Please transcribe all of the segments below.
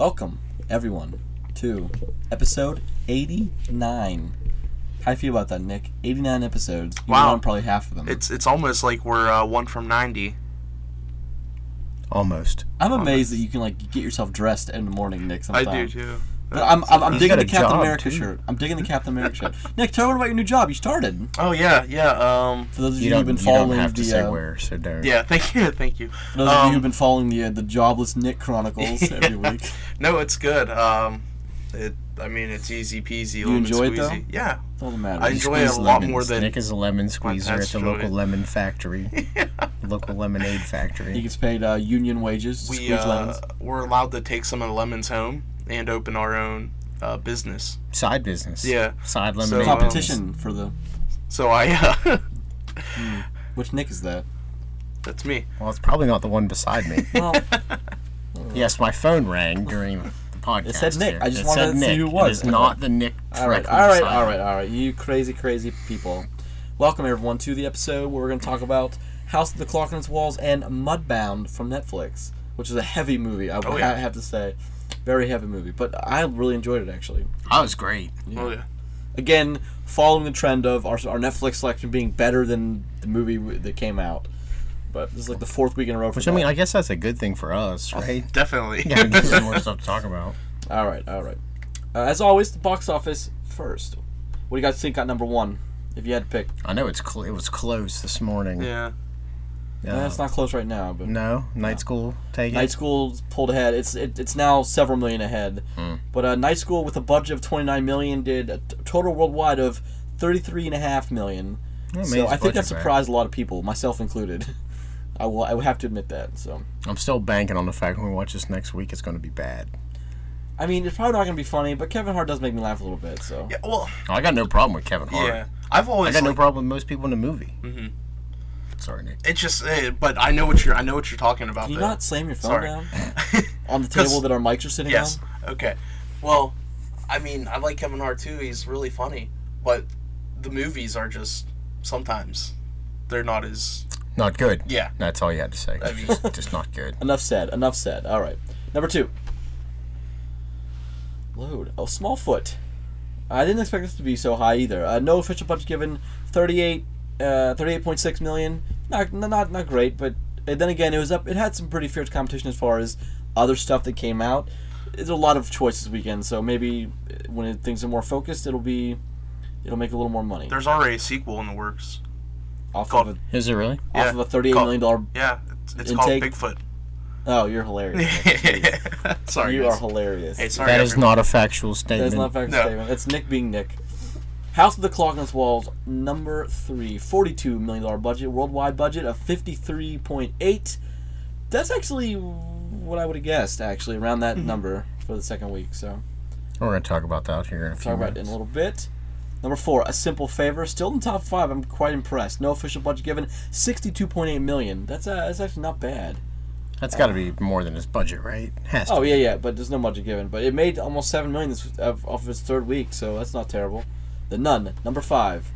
Welcome, everyone, to episode 89. How do you feel about that, Nick? 89 episodes. You Wow. won probably half of them. It's almost like we're 1 from 90. Almost. I'm amazed that you can get yourself dressed in the morning, Nick. Sometimes. I do too. But I'm He's digging got the a Captain job, America too. shirt. I'm digging the Captain America shirt. Nick, tell me about your new job. You started. Oh yeah. For those of You you who've been don't following have to the say where, so don't. Yeah. Thank you. for those of you who've been following the Jobless Nick Chronicles every week. No, it's good. It's easy peasy. You lemon enjoy it, though? squeezy. Yeah. That's all that matters. I He enjoy it squeezes a lot lemons. more than Nick is a lemon squeezer pets at the enjoy local it. lemon factory. Local lemonade factory. He gets paid union wages to we squeeze lemons. we're allowed to take some of the lemons home and open our own business. Side business. Yeah. Side So, lemonade. Competition for the... So I Which Nick is that? that's me. Well, it's probably not the one beside me. Well, Yes, my phone rang during the podcast. It said Nick. here. I just It wanted said to see Nick. who it was. It is not the Nick all right. directly beside me. You crazy people. Welcome, everyone, to the episode where we're going to talk about House of the Clock on Its Walls and Mudbound from Netflix, which is a heavy movie, I have to say. Very heavy movie. But I really enjoyed it, actually. That was great. Oh yeah. Again, following the trend of our Netflix selection being better than the movie that came out. But this is like the fourth week in a row for Which, that. I mean, I guess that's a good thing for us, right? Definitely. Yeah, gives us more stuff to talk about. All right. As always, the box office first. What do you guys think got number one, if you had to pick? I know it was close this morning. Yeah. It's not close right now, but No? Night School, take it? Night School's pulled ahead. It's now several million ahead. But Night School, with a budget of $29 million, did a total worldwide of $33.5 million. Well, So made I think its budget that back. surprised a lot of people, myself included. I would have to admit that. So I'm still banking on the fact when we watch this next week, it's going to be bad. I mean, it's probably not going to be funny, but Kevin Hart does make me laugh a little bit. So Yeah. Well. I got no problem with Kevin Hart. Yeah. I've I always got no like, problem with most people in the movie. Mhm. Sorry, Nick. It's just, but I know what you're talking about. can you though. not slam your phone Sorry. down on the 'Cause- table that our mics are sitting Yes. on? Okay. Well, I mean, I like Kevin Hart too. He's really funny, but the movies are just sometimes they're not as. Not good. Yeah. That's all you had to say. I mean- Just not good. Enough said. All right. Number 2. Load. Oh, Smallfoot. I didn't expect this to be so high either. No official budget given. 38.6 million. Not great, but then again, it had some pretty fierce competition as far as other stuff that came out. There's a lot of choices this weekend, so maybe when things are more focused, it'll make a little more money. There's already a sequel in the works. Off called- of Is it really? a $38 million. Yeah, it's called Intake. Bigfoot. Oh, you're hilarious. Sorry, You guys. are hilarious. Hey, sorry. That is everyone. not a factual That statement. is not a factual No. statement. It's Nick being Nick. House of the Clock on Its Walls, number 3. $42 million budget. Worldwide budget of $53.8. That's actually what I would have guessed, actually, around that number for the second week. So, We're going to talk about that here in a few talk about it in minutes. a little bit. Number 4, A Simple Favor. Still in the top 5. I'm quite impressed. No official budget given. $62.8 million. That's actually not bad. That's got to be more than his budget, right? Has to. Oh, yeah, but there's no budget given. But it made almost $7 million off of its third week, so that's not terrible. The Nun, number 5.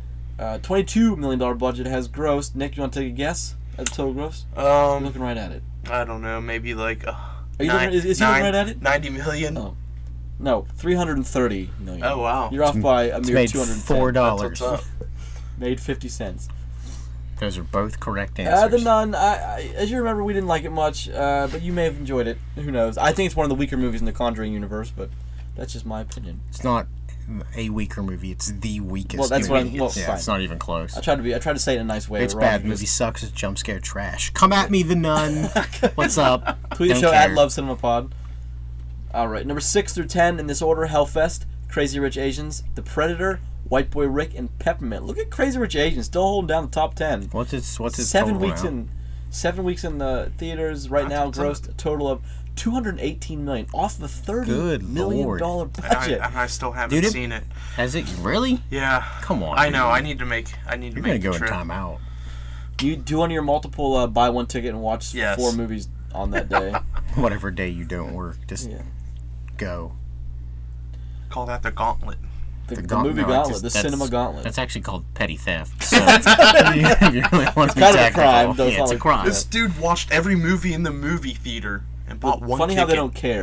$22 million budget has grossed. Nick, you want to take a guess at the total gross? I'm looking right at it. I don't know, maybe like. Are you looking, is he looking right at it? 90 million. Oh. No, $330 million. Oh wow. You're off by a It's mere made $210. $4. That's what's up. Made 50 cents. Those are both correct answers. The Nun, as you remember, we didn't like it much, but you may have enjoyed it. Who knows? I think it's one of the weaker movies in the Conjuring universe, but that's just my opinion. It's not a weaker movie. It's the weakest. Well, that's what I'm... movie. Well, Yeah, fine. it's not even close. I tried to say it in a nice way. It's Ron, bad. you Movie just- sucks. It's jump scare trash. Come at me, the Nun. What's up? Tweet the Don't show care. at Love Cinema Pod. Alright, number 6 through 10 in this order: Hellfest, Crazy Rich Asians, The Predator, White Boy Rick, and Peppermint. Look at Crazy Rich Asians, still holding down the top 10. What's its 7 total weeks now? in 7 weeks in the theaters right now, That's what's grossed a total of $218 million off the $30 Good million Lord. budget. And I still haven't Dude, seen it. Has it really? Yeah. Come on. I know. dude. I need to make. You're make gonna the go in trip. timeout. You do one of your multiple buy one ticket and watch Yes. 4 movies on that day. Whatever day you don't work, just Yeah. go. Call that the Gauntlet. The gaunt- movie no, Gauntlet, that's- the cinema Gauntlet. That's actually called petty theft. So if you really want to be kind of a technical, crime, though, it's yeah, not it's a like- crime. This dude watched every movie in the movie theater and bought one Funny ticket. how they don't care.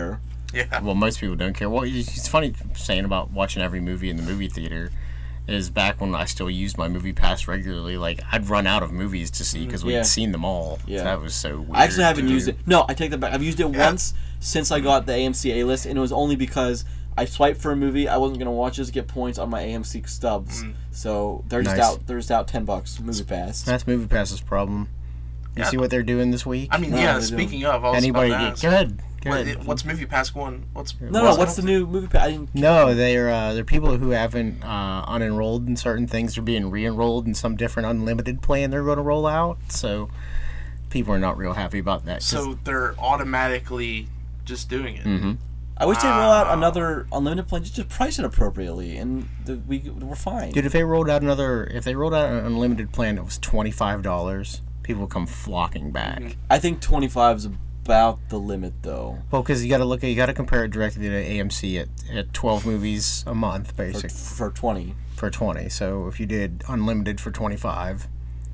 Yeah. Well, most people don't care. Well, it's funny saying about watching every movie in the movie theater. Is back when I still used my movie pass regularly. Like I'd run out of movies to see because we'd seen them all. Yeah. So that was so weird. I actually haven't used it. No, I take that back. I've used it once since I got the AMC A list, and it was only because I swiped for a movie. I wasn't gonna watch it to get points on my AMC stubs. So they're just out. They're just out $10 movie pass. That's movie pass's problem. You see what they're doing this week? I mean, speaking of, I was anybody? about to Go ask, ahead. what's Movie Pass going? What's the new movie pass? No, they're people who haven't unenrolled in certain things. They're being re-enrolled in some different unlimited plan they're going to roll out. So people are not real happy about that. So they're automatically just doing it. Mm-hmm. I wish they'd roll out another unlimited plan. Just price it appropriately, and we're fine. Dude, if they rolled out an unlimited plan that was $25, people would come flocking back. I think 25 is about the limit, though. Well, because you got to compare it directly to AMC at 12 movies a month, basically. For 20. For 20. So if you did unlimited for 25,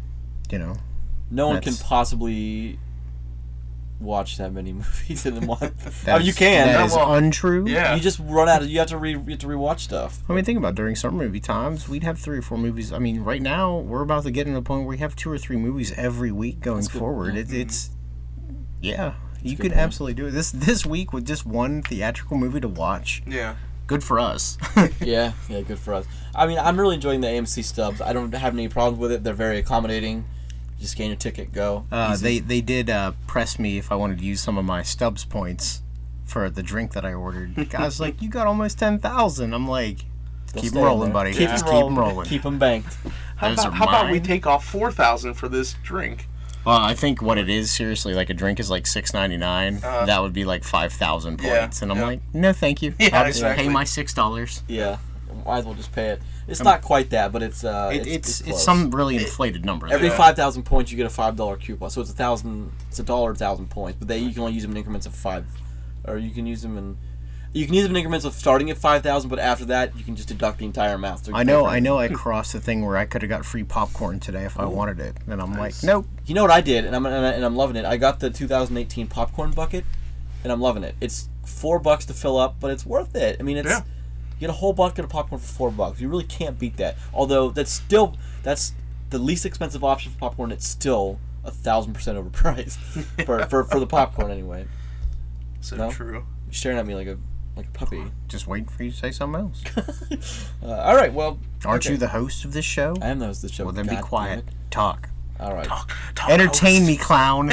no one can possibly watch that many movies in a month. You can. That is untrue. Yeah. You just run out. You have to rewatch stuff. I mean, think about it. During summer movie times, we'd have 3 or 4 movies. I mean, right now we're about to get to a point where we have 2 or 3 movies every week going forward. It's you could absolutely do it. This week with just one theatrical movie to watch. Yeah. Good for us. yeah, good for us. I mean, I'm really enjoying the AMC stubs. I don't have any problems with it. They're very accommodating. Just scan your ticket, go. They did press me if I wanted to use some of my Stubbs points for the drink that I ordered. The guy's like, you got almost 10,000. I'm like, keep them rolling, buddy. Keep Just them keep them rolling. Keep them banked. How about we take off 4,000 for this drink? Well, I think what it is, seriously, like a drink is like $6.99. That would be like 5,000 points. And I'm like, no, thank you. Yeah, I'll just pay my $6. Yeah, might as well just pay it. It's not quite that, but it's some really inflated number. Every 5,000 points, you get a $5 coupon. So it's $1,000. It's $1,000 points, but you can only use them in increments of 5, or you can use them in increments of starting at 5,000. But after that, you can just deduct the entire amount. So I know. I crossed the thing where I could have got free popcorn today if I wanted it, and I'm like, nope. You know what I did, and I'm loving it. I got the 2018 popcorn bucket, and I'm loving it. It's $4 to fill up, but it's worth it. I mean, you get a whole bucket of popcorn for $4. You really can't beat that. Although that's the least expensive option for popcorn. It's still 1,000% overpriced for the popcorn anyway. So true. You're staring at me like a puppy. Just waiting for you to say something else. All right. Well, aren't you the host of this show? I am the host of the show. Well, then be quiet. Talk. All right. Talk Entertain me, clown.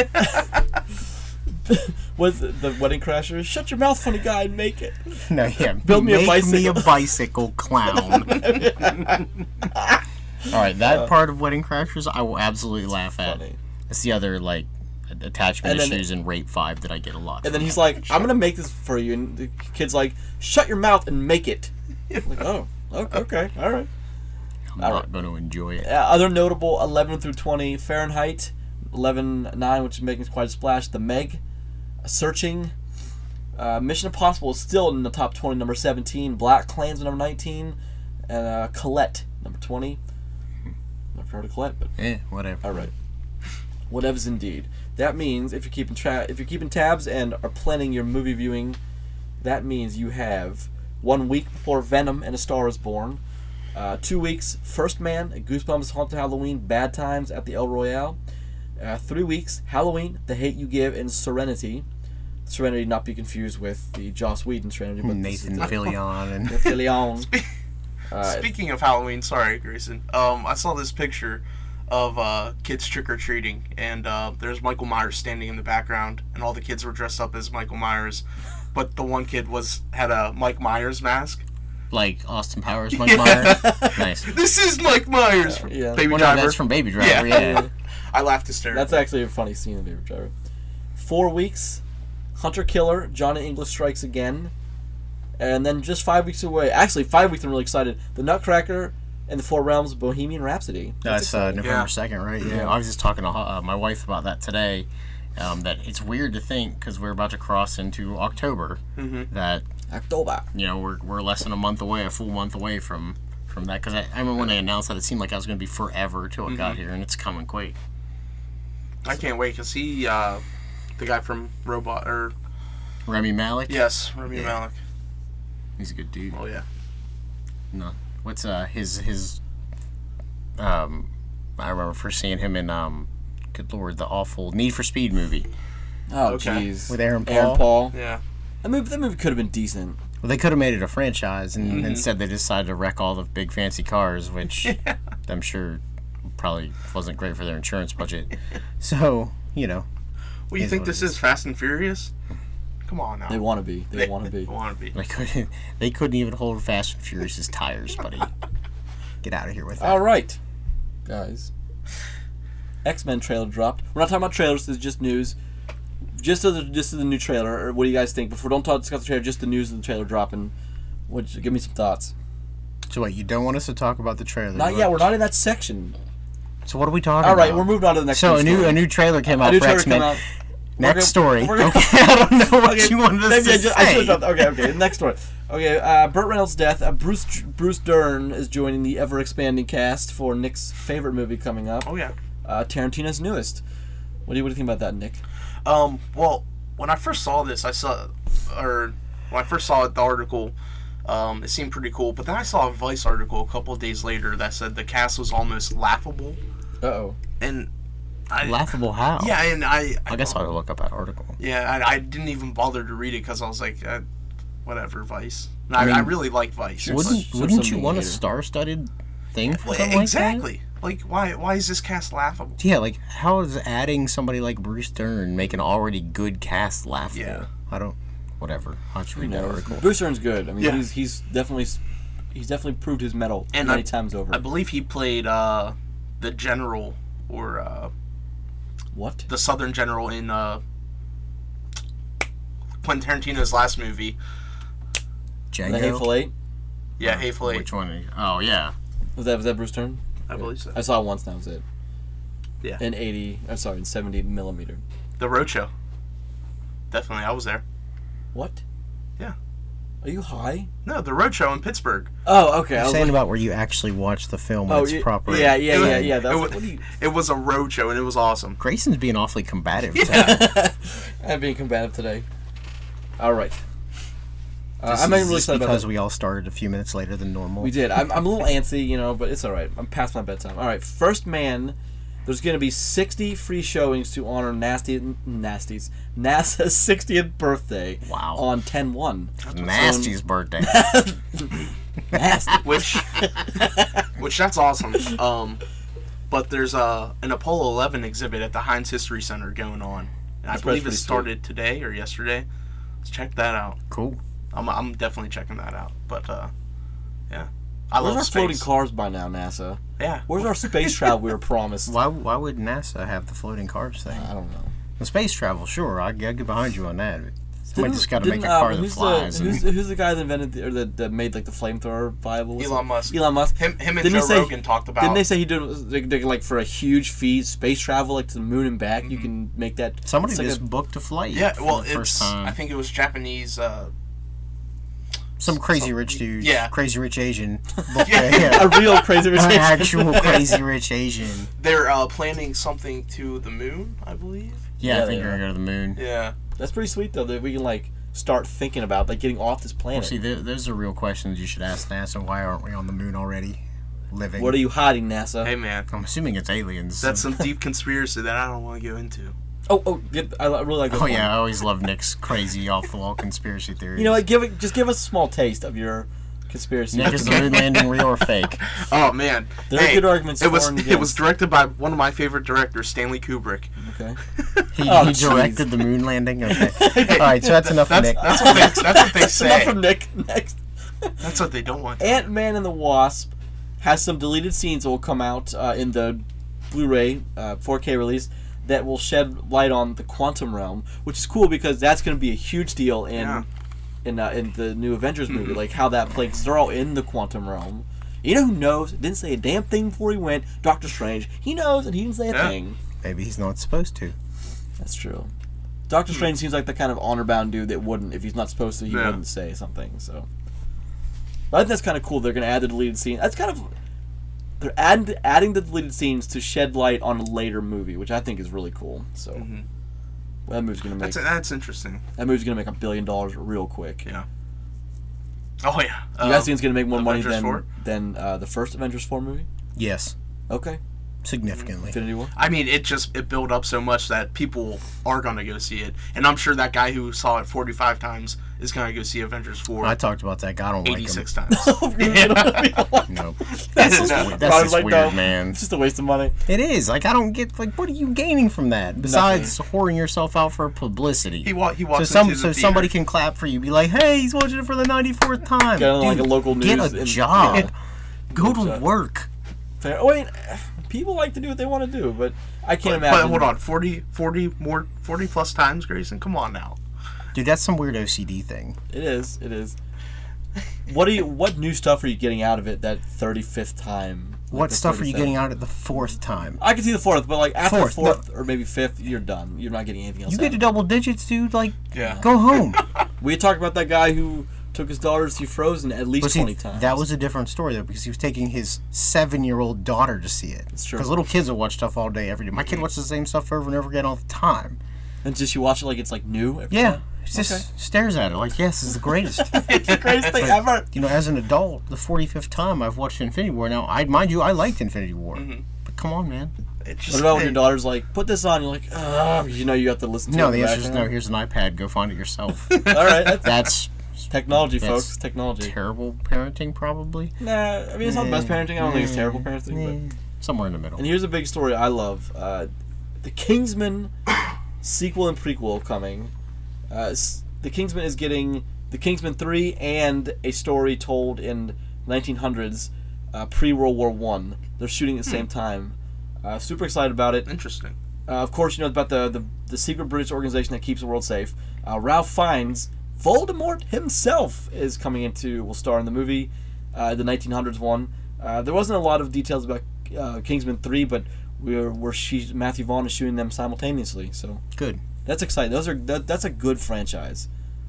Was the Wedding Crasher? Shut your mouth, funny guy, and make it. No, yeah. Build me a bicycle. Make me a bicycle, clown. All right, that part of Wedding Crashers I will absolutely laugh at. Funny. It's the other attachment issues in Rape 5 that I get a lot. And then he's like, "I'm gonna make this for you," and the kid's like, "Shut your mouth and make it." I'm like, oh, okay, all right. I'm not going to enjoy it. Other notable 11 through 20 Fahrenheit, 11/9, which is making quite a splash. The Meg, Searching, Mission Impossible is still in the top 20, number 17. Black Klansman, number 19, and Colette, number 20. Never heard of Colette, but whatever. All right, whatever's indeed. That means if you're keeping tabs and are planning your movie viewing, that means you have 1 week before Venom and A Star Is Born. 2 weeks, First Man, Goosebumps, Haunted Halloween, Bad Times at the El Royale. 3 weeks, Halloween, The Hate You Give, and Serenity. Serenity not be confused with the Joss Whedon Serenity, but Nathan Fillion and Fillion. Speaking of Halloween, sorry, Grayson. I saw this picture of kids trick-or-treating, and there's Michael Myers standing in the background, and all the kids were dressed up as Michael Myers, but the one kid had a Mike Myers mask. Like Austin Powers, Mike Myers. Nice. This is Mike Myers from Baby Driver. No, that's from Baby Driver. Yeah. I laughed hysterically. That's actually a funny scene in Baby Driver. 4 weeks, Hunter Killer, Johnny English Strikes Again, and then just 5 weeks away. Actually, 5 weeks. I'm really excited. The Nutcracker and the Four Realms, Bohemian Rhapsody. That's November 2nd, right? Yeah. I was just talking to my wife about that today. That it's weird to think because we're about to cross into October. That. October. We're less than a full month away from that. Because I remember when they announced that, it seemed like I was going to be forever till it got here, and it's coming quick. I can't wait because the guy from Rami Malek. Yes, Rami Malek. He's a good dude. Oh yeah. No, what's his I remember first seeing him in good lord, the awful Need for Speed movie. Oh, Okay. jeez. With Aaron Aaron Paul. Paul. Yeah. That movie could have been decent. Well, they could have made it a franchise, and instead they decided to wreck all the big fancy cars, which I'm sure probably wasn't great for their insurance budget. So, you know. Well, you think this is Fast and Furious? Come on now. They want to be. They want to be. Want to be. They couldn't even hold Fast and Furious's tires, buddy. Get out of here with that. All right, guys. X-Men trailer dropped. We're not talking about trailers. This is just news. Just the new trailer. Or what do you guys think? Before don't discuss the trailer, just the news of the trailer dropping. Give me some thoughts. So wait, you don't want us to talk about the trailer? Not yet. We're not in that section. So what are we talking All about? right, we're moving on to the next. So news a new trailer came out A new for trailer X-Men. came out. Next story. We're gonna- Okay, I don't know what Okay, you wanted us maybe to I say. should have dropped. Okay. Next story. Okay, Burt Reynolds' death. Bruce Dern is joining the ever-expanding cast for Nick's favorite movie coming up. Oh yeah. Tarantino's newest. What do you think about that, Nick? Well, when I first saw this, the article, it seemed pretty cool. But then I saw a Vice article a couple of days later that said the cast was almost laughable. Uh-oh. And Laughable how? Yeah, and I guess I'll look up that article. Yeah, I didn't even bother to read it because I was like, whatever, Vice. And I really like Vice. Wouldn't you want a star-studded thing for something exactly. Like, why is this cast laughable? Yeah, like, how is adding somebody like Bruce Dern make an already good cast laughable? Yeah. I don't... Whatever. I'll just read that article. Bruce Dern's good. I mean, Yeah. he's definitely proved his mettle many times over. I believe he played the general, or What? the Southern general in Quentin Tarantino's last movie. Django? The Hateful Eight? Yeah, Hateful Eight. Which one? Oh, yeah. Was that Bruce Dern? I believe so. I saw it once, that was it. Yeah. In 70 millimeter. The Roadshow. Definitely, I was there. What? Yeah. Are you high? No, the Roadshow in Pittsburgh. Oh, okay. You're saying about where you actually watch the film when it's proper. Yeah. That's It was a Roadshow, and it was awesome. Grayson's being awfully combative. Yeah. I'm being combative today. All right. I'm I'm really excited about because that. we all started a few minutes later than normal. We did. I'm a little antsy, but it's all right. I'm past my bedtime. All right. First Man. There's going to be 60 free showings to honor NASA's 60th birthday. Wow. On 10/1. Nasty's birthday. Nasty. Which that's awesome. But there's an Apollo 11 exhibit at the Heinz History Center going on. And I believe it started today or yesterday. Let's check that out. Cool. I'm definitely checking that out. But yeah, I Where's love our space. floating cars by now, NASA? Yeah. Where's our space travel we were promised? Why would NASA have the floating cars thing? I don't know. The space travel, sure. I get behind you on that. Somebody just got to make a car that flies. Who's the guy that invented that made like the flamethrower viable? Elon Musk. Elon Musk. Him and Joe Rogan talked about. Didn't they say he did like for a huge fee space travel like to the moon and back? You can make that. Somebody just booked a flight. Yeah, well, for the first time. I think it was Japanese. Some crazy rich dude. Yeah. Crazy rich Asian. A real crazy rich An Asian. actual crazy rich Asian. They're planning something to the moon, I believe. Yeah, I think you're going to go to the moon. Yeah. That's pretty sweet though that we can like start thinking about like getting off this planet. Well, see, those are real questions you should ask NASA. Why aren't we on the moon already? Living. What are you hiding, NASA? Hey man, I'm assuming it's aliens. that's some deep conspiracy that I don't want to go into. I really like this one. Yeah, I always love Nick's crazy off-the-wall conspiracy theories. You know what? Just give us a small taste of your conspiracy. Nick, is the moon landing real or fake? Oh man, There are good arguments It for was and it was against. directed by one of my favorite directors, Stanley Kubrick. Okay. He jeez. directed the moon landing? Okay. All right, so that's enough for Nick. That's what they say. Enough from Nick. Next. That's what they don't want. Ant-Man and the Wasp has some deleted scenes that will come out in the Blu-ray 4K release that will shed light on the quantum realm, which is cool because that's going to be a huge deal in the new Avengers movie, like how that plays. They're all in the quantum realm. You know who knows? Didn't say a damn thing before he went. Doctor Strange. He knows, and he didn't say a thing. Maybe he's not supposed to. That's true. Doctor Strange seems like the kind of honor-bound dude that wouldn't, if he's not supposed to, he wouldn't say something. So, but I think that's kind of cool. They're going to add the deleted scene. That's kind of they're adding the deleted scenes to shed light on a later movie, which I think is really cool. So, That movie's gonna make. That's interesting. That movie's gonna make $1 billion real quick. Yeah. Oh yeah. You guys think it's gonna make more money Avengers than the first Avengers 4 movie? Yes. Okay. Significantly. Infinity War. I mean, it built up so much that people are gonna go see it, and I'm sure that guy who saw it 45 times is gonna go see Avengers 4. I talked about that guy. I don't like him. 86 times. No. That's just weird, man. It's just a waste of money. It is. Like, I don't get, like, what are you gaining from that? Besides whoring yourself out for publicity. He walks into the so somebody can clap for you. Be like, hey, he's watching it for the 94th time. Get on, like, a local news. Get a job. Go to work. Fair. Oh, wait, people like to do what they want to do, but I can't imagine. But hold on, 40 plus times, Grayson? Come on now. Dude, that's some weird OCD thing. It is. What new stuff are you getting out of it that 35th time? Like what stuff are you getting out at the 4th time? I can see the 4th, but like after Fourth, the 4th or maybe 5th, you're done. You're not getting anything else. You get to double digits, dude. Like, yeah. Go home. We talked about that guy who took his daughter to see Frozen at least 20 times. That was a different story, though, because he was taking his 7-year-old daughter to see it. It's true. Because little kids will watch stuff all day, every day. My kid watches the same stuff over and over again all the time. And just you watch it like it's like new every Yeah. time? He just stares at it like, yes, this is the greatest. It's the greatest thing ever. You know, as an adult, the 45th time I've watched Infinity War. Now, mind you, I liked Infinity War. But come on, man. What about when your daughter's like, put this on? You're like, because you know you have to listen to it. No, the answer is no. Here's an iPad. Go find it yourself. All right. That's technology, folks. Technology. Terrible parenting, probably. Nah, I mean, it's not the best parenting. I don't think it's terrible parenting. But somewhere in the middle. And here's a big story I love. The Kingsman sequel and prequel coming. The Kingsman is getting The Kingsman 3 and a story told in 1900s, pre-World War I. They're shooting at the same time. Super excited about it. Interesting. Of course, you know about the secret British organization that keeps the world safe. Ralph Fiennes, Voldemort himself, will star in the movie, the 1900s one. There wasn't a lot of details about Kingsman 3, but Matthew Vaughn is shooting them simultaneously. So good. That's exciting. That's a good franchise.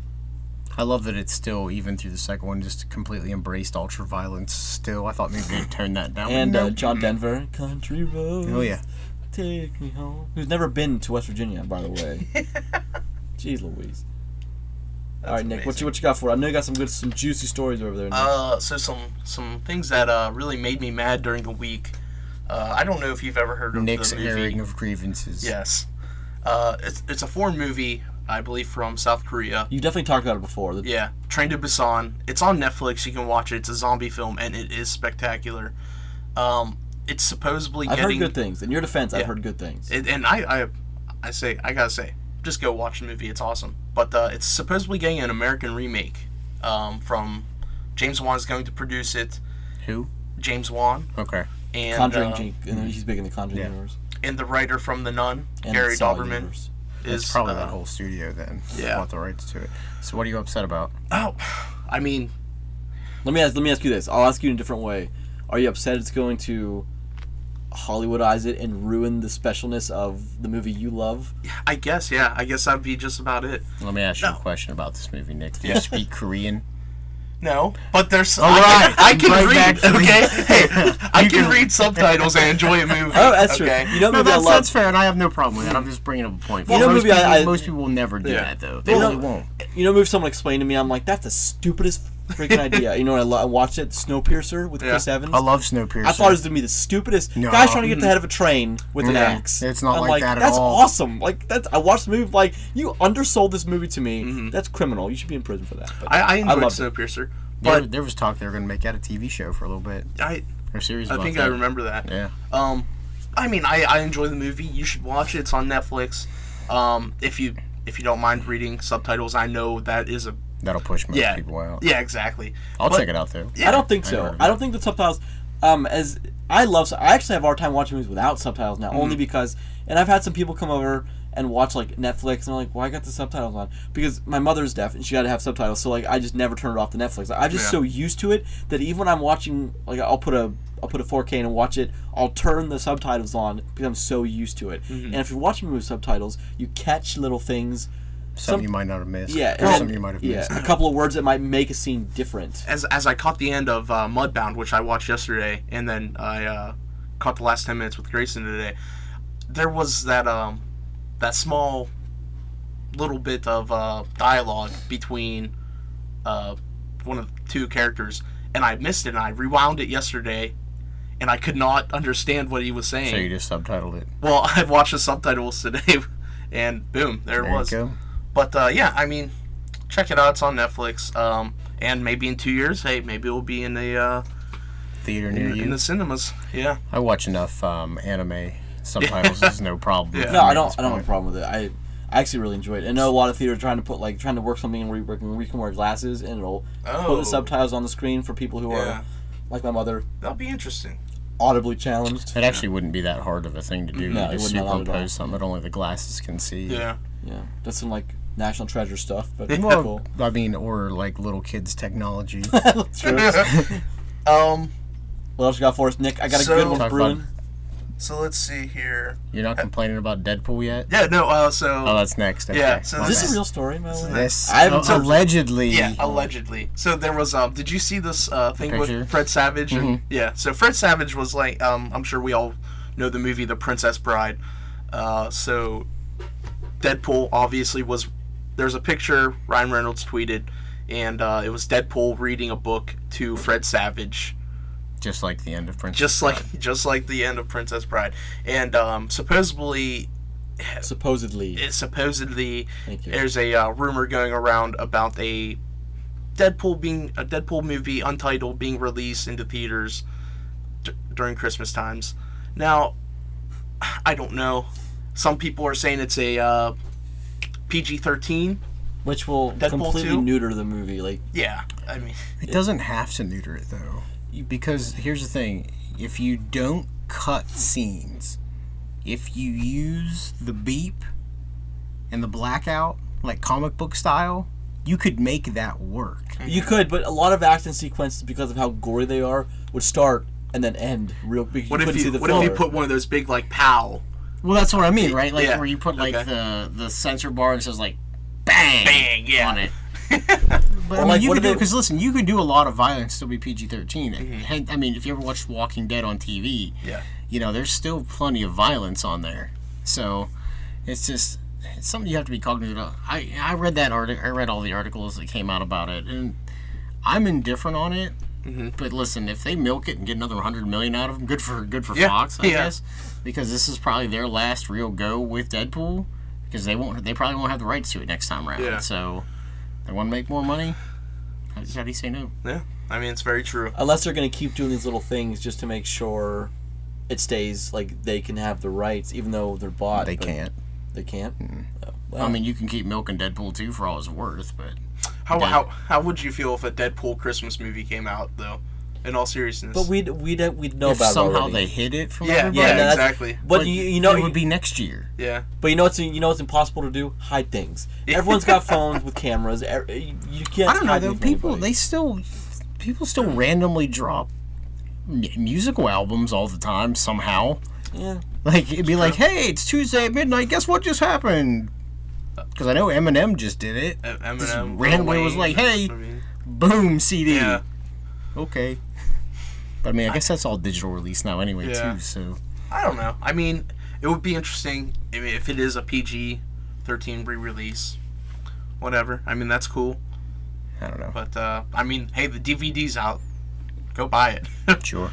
I love that it's still, even through the second one, just completely embraced ultra-violence still. I thought maybe they'd turn that down. And John Denver, Country Road. Oh, yeah. Take me home. Who's never been to West Virginia, by the way. Jeez Louise. All right, Nick, what you got for it? I know you got some juicy stories over there, Nick. So some things that really made me mad during the week. I don't know if you've ever heard of Nick's the movie. airing of grievances. Yes. It's a foreign movie, I believe, from South Korea. You definitely talked about it before. Yeah, Train to Busan. It's on Netflix. You can watch it. It's a zombie film, and it is spectacular. It's supposedly I've heard good things. In your defense, I've heard good things. And I gotta say, just go watch the movie. It's awesome. But it's supposedly getting an American remake. From James Wan is going to produce it. Who? James Wan. Okay. And Conjuring, and he's big in the Conjuring universe. And the writer from The Nun, And Gary Saw Dauberman. universe. It's probably that whole studio then. Yeah. Bought the rights to it. So what are you upset about? Oh, I mean, let me ask you this. I'll ask you in a different way. Are you upset it's going to Hollywoodize it and ruin the specialness of the movie you love? I guess, yeah. I guess that'd be just about it. Let me ask you a question about this movie, Nick. Do you speak Korean? No, but there's. All right. I can Right read. back to the- Okay, hey, I can read subtitles and enjoy a movie. Oh, that's okay? true. You know, No, movie I love. that's fair, and I have no problem with that. I'm just bringing up a point. You know, most, movie people, most people will never do that, though. They really won't. You know, movie someone explained to me, I'm like, that's the stupidest freaking idea. You know, I watched it, Snowpiercer with Chris Evans. I love Snowpiercer. I thought it was gonna be the stupidest No. guy's trying to get to the head of a train with an axe. It's not I'm like that at that's all. That's awesome. Like I watched the movie. Like you undersold this movie to me. That's criminal. You should be in prison for that. But I enjoyed loved it. Snowpiercer, but There was talk they were going to make that a TV show for a little bit. Or series I about think that. I remember that. Yeah. I mean, I enjoy the movie. You should watch it. It's on Netflix. If you don't mind reading subtitles, I know that is a. That'll push most people out. Yeah, exactly. I'll check it out, though. I don't think so. I don't think the subtitles. As I actually have a hard time watching movies without subtitles now, only because, and I've had some people come over and watch like Netflix, and they're like, "Well, I got the subtitles on," because my mother's deaf and she got to have subtitles. So like, I just never turn it off the Netflix. I'm just so used to it that even when I'm watching, like, I'll put a 4K and watch it, I'll turn the subtitles on because I'm so used to it. And if you're watching with subtitles, you catch little things. Something you might not have missed. Yeah, Or something you might have missed. a couple of words that might make a scene different. As I caught the end of Mudbound, which I watched yesterday, and then I caught the last 10 minutes with Grayson today, there was that small little bit of dialogue between one of the two characters, and I missed it, and I rewound it yesterday, and I could not understand what he was saying. So you just subtitled it. Well, I watched the subtitles today, and boom, there it was. You go. But yeah, I mean, check it out. It's on Netflix. And maybe in 2 years, hey, maybe it will be in the Theater near you. in the cinemas. Yeah. I watch enough anime. Subtitles is no problem. Yeah. No, I don't have a problem with it. I actually really enjoy it. I know a lot of theaters trying to work something in where you can wear glasses and it'll put the subtitles on the screen for people who are like my mother, That'll be interesting. audibly challenged. It actually wouldn't be that hard of a thing to do. No, You it just would not at all. superimpose something that only the glasses can see. Yeah. Yeah, that's some like National Treasure stuff, but Well, cool. I mean, or like little kids' technology. True. What else you got for us, Nick? I got a So- good one Talk brewing. about- So let's see here. You're not complaining about Deadpool yet? Yeah, no, Oh, so... that's next. Okay. Yeah, so Is My this bad. a real story, by the way? Yes. I haven't- Allegedly. Yeah, allegedly. So there was, did you see this thing picture? with Fred Savage? And, yeah, so Fred Savage was like, I'm sure we all know the movie The Princess Bride. So Deadpool obviously was, there's a picture Ryan Reynolds tweeted, and it was Deadpool reading a book to Fred Savage. Just like the end of Princess Just Bride. like the end of Princess Bride. And supposedly, Supposedly. Thank you. There's a rumor going around about a Deadpool movie, Untitled, being released into theaters during Christmas times. Now, I don't know. Some people are saying it's a PG-13. Which will Deadpool completely 2? neuter the movie. Like, Yeah, I mean, It doesn't have to neuter it though, because here's the thing: if you don't cut scenes, if you use the beep and the blackout like comic book style, you could make that work. you could, but a lot of action sequences, because of how gory they are, would start and then end real because what you if couldn't see you the what if you filler. put one of those big like POW? Well, that's what I mean, right? Like Yeah, where you put like okay. the sensor bar and it says like bang, Bang, yeah. on it. But I Or mean, like, you what could if do they- because listen, you could do a lot of violence still be PG-13. I mean, if you ever watched Walking Dead on TV, Yeah. you know there's still plenty of violence on there. So it's just it's something you have to be cognizant of. I read that article. I read all the articles that came out about it, and I'm indifferent on it. But listen, if they milk it and get another 100 million out of them, good for Yeah, Fox, I yeah. guess, because this is probably their last real go with Deadpool, because they probably won't have the rights to it next time around. Yeah. So they want to make more money. How do you say no? Yeah, I mean, it's very true. Unless they're going to keep doing these little things just to make sure it stays, like, they can have the rights, even though they're bought. They but can't. They can't? Oh, well, I mean, you can keep milking Deadpool 2 for all it's worth, but How would you feel if a Deadpool Christmas movie came out, though? In all seriousness. but we'd know if about somehow it already. they hid it from Yeah, everybody, yeah, no, that's- exactly. But you know it would be next year. Yeah. But you know what's impossible to do? Hide things. Everyone's got phones with cameras. You can't. I don't know hide though. anything from anybody. People still randomly drop musical albums all the time somehow. Yeah. Like it'd be like, hey, it's Tuesday at midnight. Guess what just happened? Because I know Eminem just did it. Eminem. randomly Lil was like, Wayne, hey, I mean, boom, CD. yeah. Okay. But I mean, I guess that's all digital release now anyway Yeah. too. So I don't know. I mean, it would be interesting if it is a PG-13 re-release. Whatever. I mean, that's cool. I don't know. But I mean, hey, the DVD's out. Go buy it. Sure.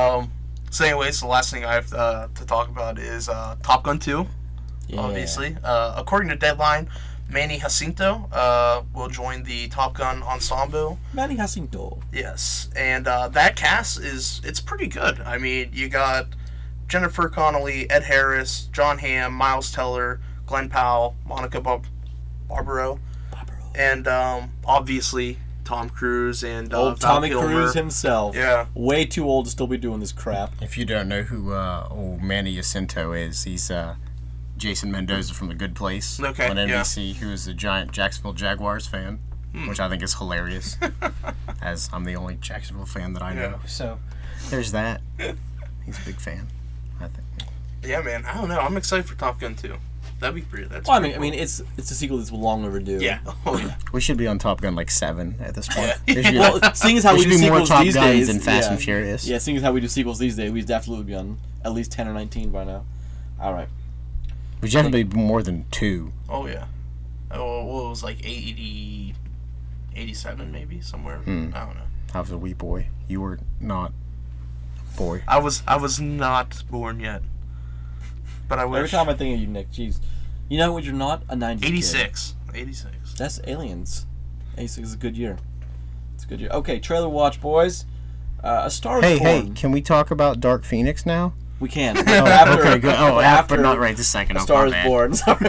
So anyways, the last thing I have to talk about is Top Gun 2. Yeah. Obviously, according to Deadline, Manny Jacinto will join the Top Gun ensemble. Manny Jacinto. Yes, and that cast it's pretty good. I mean, you got Jennifer Connelly, Ed Harris, John Hamm, Miles Teller, Glenn Powell, Monica Barbaro, and obviously Tom Cruise and Old Val Tommy Kilmer. Cruise himself. Yeah. Way too old to still be doing this crap. If you don't know who old Manny Jacinto is, he's Jason Mendoza from The Good Place Okay, on yeah. NBC, who is a giant Jacksonville Jaguars fan, which I think is hilarious, as I'm the only Jacksonville fan that I know. Yeah. So there's that. He's a big fan, I think. Yeah, man. I don't know. I'm excited for Top Gun 2. That'd be pretty. That's Well, I pretty mean, cool. it's a sequel that's long overdue. Yeah. Oh yeah. We should be on Top Gun like 7 at this point. Yeah. There should be, Well, seeing as how there we should do be more sequels Top these Guns days, than Fast yeah. and Furious. Yeah, seeing as how we do sequels these days, we'd definitely be on at least 10 or 19 by now. All right. We should have to be more than 2. Oh yeah. Well, it was like 80, 87 maybe, somewhere. I don't know. I was a wee boy. You were not a boy. I was not born yet. But I wish. Every time I think of you, Nick, jeez. You know what you're not? A 90s 86. kid. 86. That's Aliens. 86 is a good year. It's a good year. Okay, trailer watch, boys. A Star is Born. Hey, can we talk about Dark Phoenix now? We can. Okay, good. After but not right this second. A Star is Born. Sorry.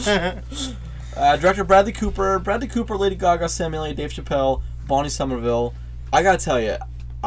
Director Bradley Cooper, Lady Gaga, Sam Elliott, Dave Chappelle, Bonnie Somerville. I gotta tell you,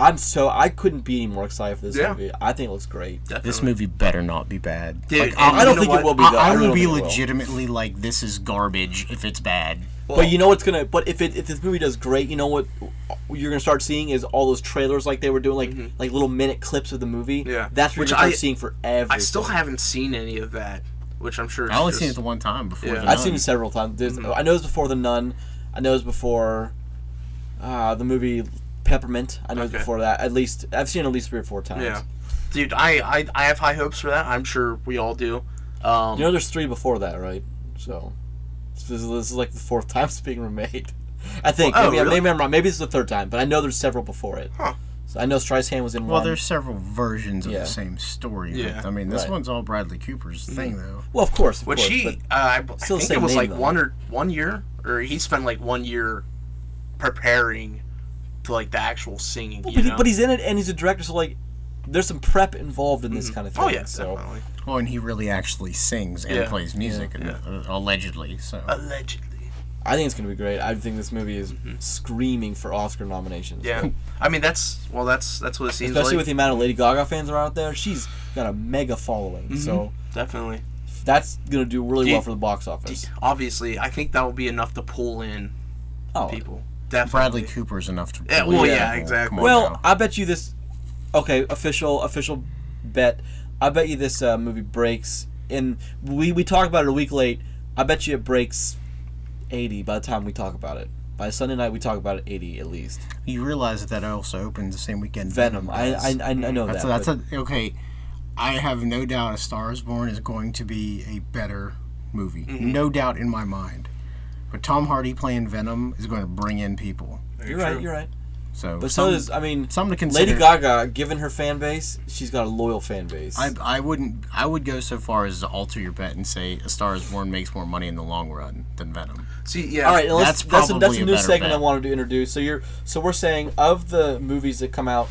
I couldn't be any more excited for this movie. I think it looks great. Definitely. This movie better not be bad. Dude, I don't think it will be. I will be legitimately like, this is garbage if it's bad. But you know what's gonna? But if this movie does great, you know what you're gonna start seeing is all those trailers like they were doing, like little minute clips of the movie. Yeah, that's what you're gonna start seeing for everything. I still haven't seen any of that, which I'm sure. I only seen it the one time before. The Nun. I've seen it several times. I know it was before The Nun. I know it was before the movie Peppermint. I know it was before that. At least I've seen it at least 3 or 4 times. Yeah, dude, I have high hopes for that. I'm sure we all do. There's 3 before that, right? So this is like the 4th time it's being remade. I think. Maybe I'm wrong. Maybe it's the 3rd time, but I know there's several before it. Huh. So I know Streisand was in one. Well, there's several versions of the same story. Yeah. But, I mean, this one's all Bradley Cooper's thing, though. Well, of course. I think it was like 1 year, or he spent like 1 year preparing to like the actual singing. But he's in it, and he's a director, so like, there's some prep involved in this kind of thing. Oh yeah, definitely. Well, and he really actually sings and plays music, allegedly. So allegedly. I think it's gonna be great. I think this movie is screaming for Oscar nominations. Yeah, I mean that's what it seems like. Especially with the amount of Lady Gaga fans are out there, she's got a mega following. So definitely, that's gonna do really well for the box office. Obviously, I think that will be enough to pull in people. Definitely, Bradley Cooper's enough to. Exactly. Well, I bet you this. Okay, official bet. I bet you this movie breaks. We talked about it a week late. I bet you it breaks 80 by the time we talk about it. By Sunday night, we talk about it 80 at least. You realize that also opened the same weekend. Venom. I know that. Okay. I have no doubt A Star Is Born is going to be a better movie. No doubt in my mind. But Tom Hardy playing Venom is going to bring in people. You're right. So, but so does, I mean, something to consider. Lady Gaga, given her fan base, she's got a loyal fan base. I would go so far as to alter your bet and say A Star Is Born makes more money in the long run than Venom. See, yeah. All right, that's a new segment bet. I wanted to introduce. So we're saying of the movies that come out,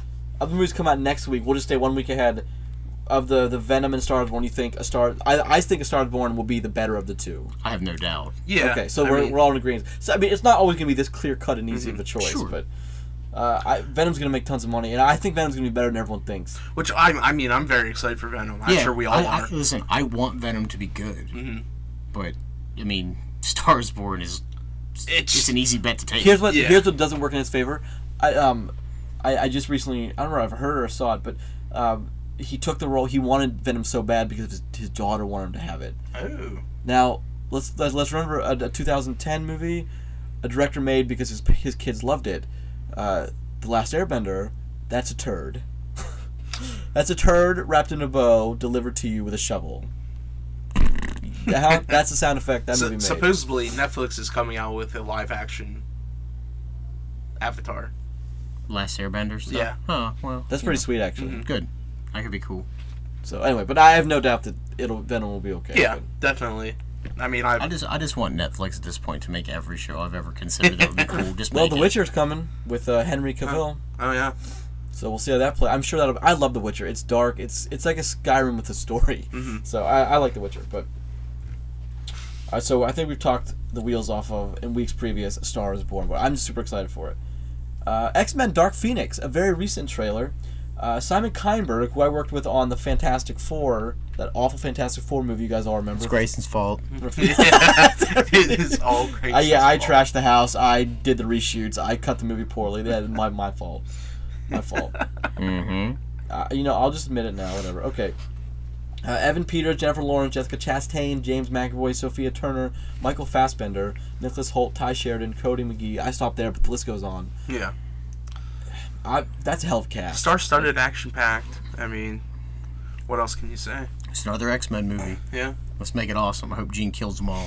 next week, we'll just stay 1 week ahead of the Venom and Star Is Born. You think I think A Star Is Born will be the better of the two. I have no doubt. Yeah. Okay, so we're all in agreement. So I mean, it's not always going to be this clear cut and easy of a choice, but. Venom's going to make tons of money, and I think Venom's going to be better than everyone thinks. Which, I'm very excited for Venom. I'm sure we all are. Listen, I want Venom to be good. But, I mean, Star Is Born is... It's an easy bet to take. Here's what doesn't work in his favor. I just recently... I don't know if I heard or saw it, but he took the role... He wanted Venom so bad because his daughter wanted him to have it. Oh. Now, let's remember a 2010 movie a director made because his kids loved it. The Last Airbender, that's a turd. That's a turd wrapped in a bow, delivered to you with a shovel. That's the sound effect that movie made. Supposedly, Netflix is coming out with a live-action Avatar. Last Airbender stuff? Yeah. Oh, well. That's pretty sweet, actually. Good. That could be cool. So, anyway, but I have no doubt that Venom will be okay. Yeah, definitely. I mean, I just want Netflix at this point to make every show I've ever considered that would be cool. Just well, The Witcher's coming with Henry Cavill. Oh yeah. So we'll see how that plays. I'm sure I love The Witcher. It's dark. It's like a Skyrim with a story. So I like The Witcher. But so I think we've talked the wheels off of in weeks previous. A Star Is Born, but I'm super excited for it. X-Men: Dark Phoenix, a very recent trailer. Simon Kinberg, who I worked with on the Fantastic Four, that awful Fantastic Four movie you guys all remember. It's Grayson's fault. It is all Grayson's fault. I trashed the house. I did the reshoots. I cut the movie poorly. That my fault. My fault. I'll just admit it now. Whatever. Okay. Evan Peters, Jennifer Lawrence, Jessica Chastain, James McAvoy, Sophia Turner, Michael Fassbender, Nicholas Hoult, Ty Sheridan, Cody McGee. I stopped there, but the list goes on. Yeah. That's a hell of a cast. Star-studded, action-packed. I mean, what else can you say? It's another X-Men movie. Yeah. Let's make it awesome. I hope Jean kills them all.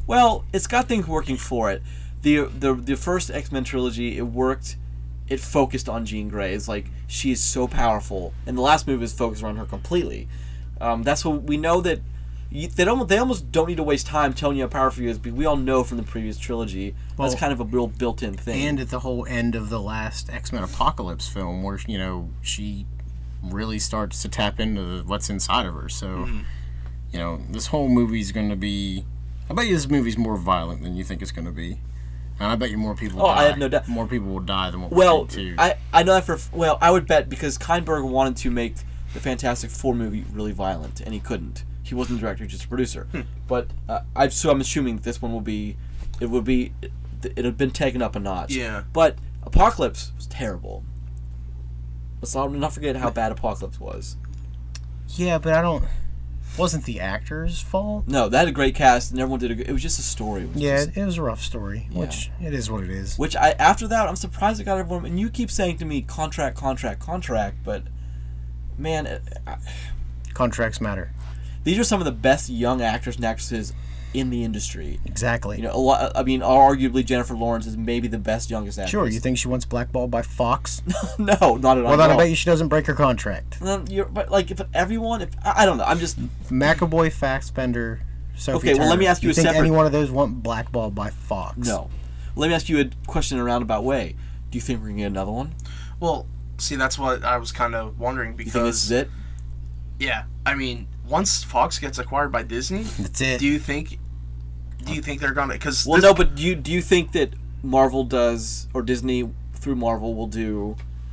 Well, it's got things working for it. The first X-Men trilogy, it worked. It focused on Jean Grey. It's like, she is so powerful. And the last movie is focused on her completely. That's what we know that... They almost don't need to waste time telling you how powerful she is, because we all know from the previous trilogy. That's kind of a real built-in thing. And at the whole end of the last X-Men Apocalypse film, where, she really starts to tap into what's inside of her. So, this whole movie's going to be... I bet you this movie's more violent than you think it's going to be. And I bet you more people die. I have no doubt. More people will die than what we're too. I know that for... Well, I would bet, because Kindberg wanted to make the Fantastic Four movie really violent, and he couldn't. He wasn't the director, just a producer. But I'm assuming this one it'd have been taken up a notch. Yeah. But Apocalypse was terrible. Let's not forget how bad Apocalypse was. Yeah, but wasn't the actor's fault? No, they had a great cast, and everyone did it was just a story. It was a rough story, which it is what it is. Which, after that, I'm surprised it got everyone... And you keep saying to me, contract, but... Man... Contracts matter. These are some of the best young actors and actresses in the industry. Exactly. Arguably Jennifer Lawrence is maybe the best youngest actress. Sure, you think she wants blackballed by Fox? No, not at all. Well, then I bet you she doesn't break her contract. I don't know, I'm just... McAvoy, Fassbender, Sophie Turner. Well, let me ask you a think separate... any one of those want blackballed by Fox? No. Let me ask you a question in a roundabout way. Do you think we're going to get another one? Well, see, that's what I was kind of wondering, because... You think this is it? Yeah, once Fox gets acquired by Disney, that's it. Do you think they're gonna? Because but do you think that Marvel does, or Disney through Marvel will do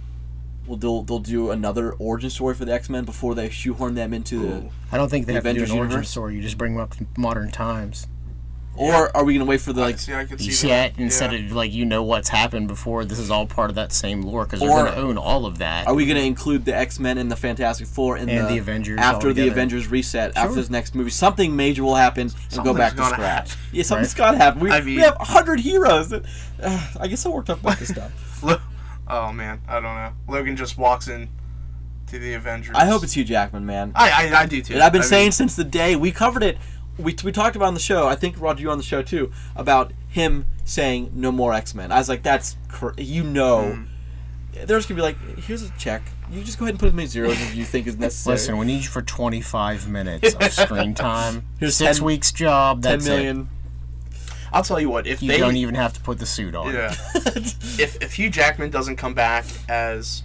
another origin story for the X-Men before they shoehorn them into the? I don't think they have Avengers to do an origin universe? story. You just bring them up to modern times. Or are we going to wait for the I could see that. Instead of what's happened before, this is all part of that same lore, because they're going to own all of that. Are we going to include the X-Men and the Fantastic Four and the Avengers after altogether? the Avengers reset, after this next movie? Something major will happen and go back to scratch. Happen. Yeah, something's got to happen. We have 100 heroes. I guess I worked up about this stuff. Oh, man. I don't know. Logan just walks in to the Avengers. I hope it's Hugh Jackman, man. I do, too. And I've been saying since the day we covered it. We talked about on the show, I think, Roger, you were on the show too, about him saying no more X-Men. I was like, that's... They're just going to be like, here's a check. You just go ahead and put as many zeros as you think is necessary. Listen, we need you for 25 minutes of screen time. Here's 6 weeks job, that's 10 million. I'll tell you what, if you don't even have to put the suit on. Yeah. if Hugh Jackman doesn't come back as...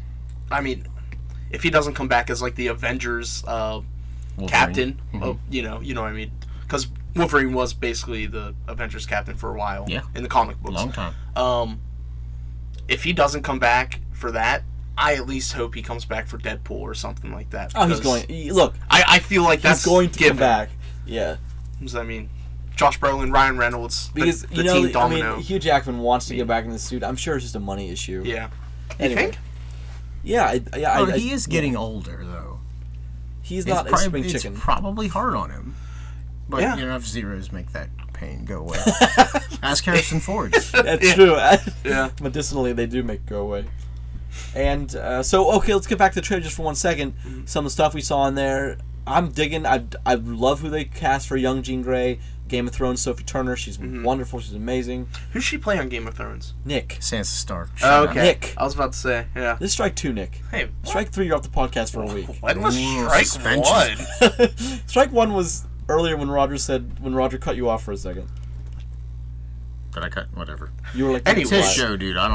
if he doesn't come back as, like, the Avengers captain, you know what I mean? Because Wolverine was basically the Avengers captain for a while in the comic books. Long time. If he doesn't come back for that, I at least hope he comes back for Deadpool or something like that. Oh, he's going... Look. I feel like that's going to given. come back. Yeah. Josh Brolin, Ryan Reynolds, because the team domino. Hugh Jackman wants to get back in the suit. I'm sure it's just a money issue. Yeah. Anyway. You think? Yeah. He is getting older, though. He's not a spring chicken. It's probably hard on him. But enough zeros make that pain go away. Ask Harrison Ford. That's true. Yeah. Medicinally, they do make it go away. And let's get back to the trailer just for 1 second. Some of the stuff we saw in there, I'm digging. I love who they cast for young Jean Grey. Game of Thrones, Sophie Turner. She's wonderful. She's amazing. Who's she play on Game of Thrones? Nick. Sansa Stark. Oh, okay. Nick. I was about to say, yeah. This is strike 2, Nick. Hey, strike 3, you're off the podcast for a week. When was strike 1? Strike 1 was earlier when Roger cut you off for a second. Did I cut? Whatever. You were like, it's his show, dude. I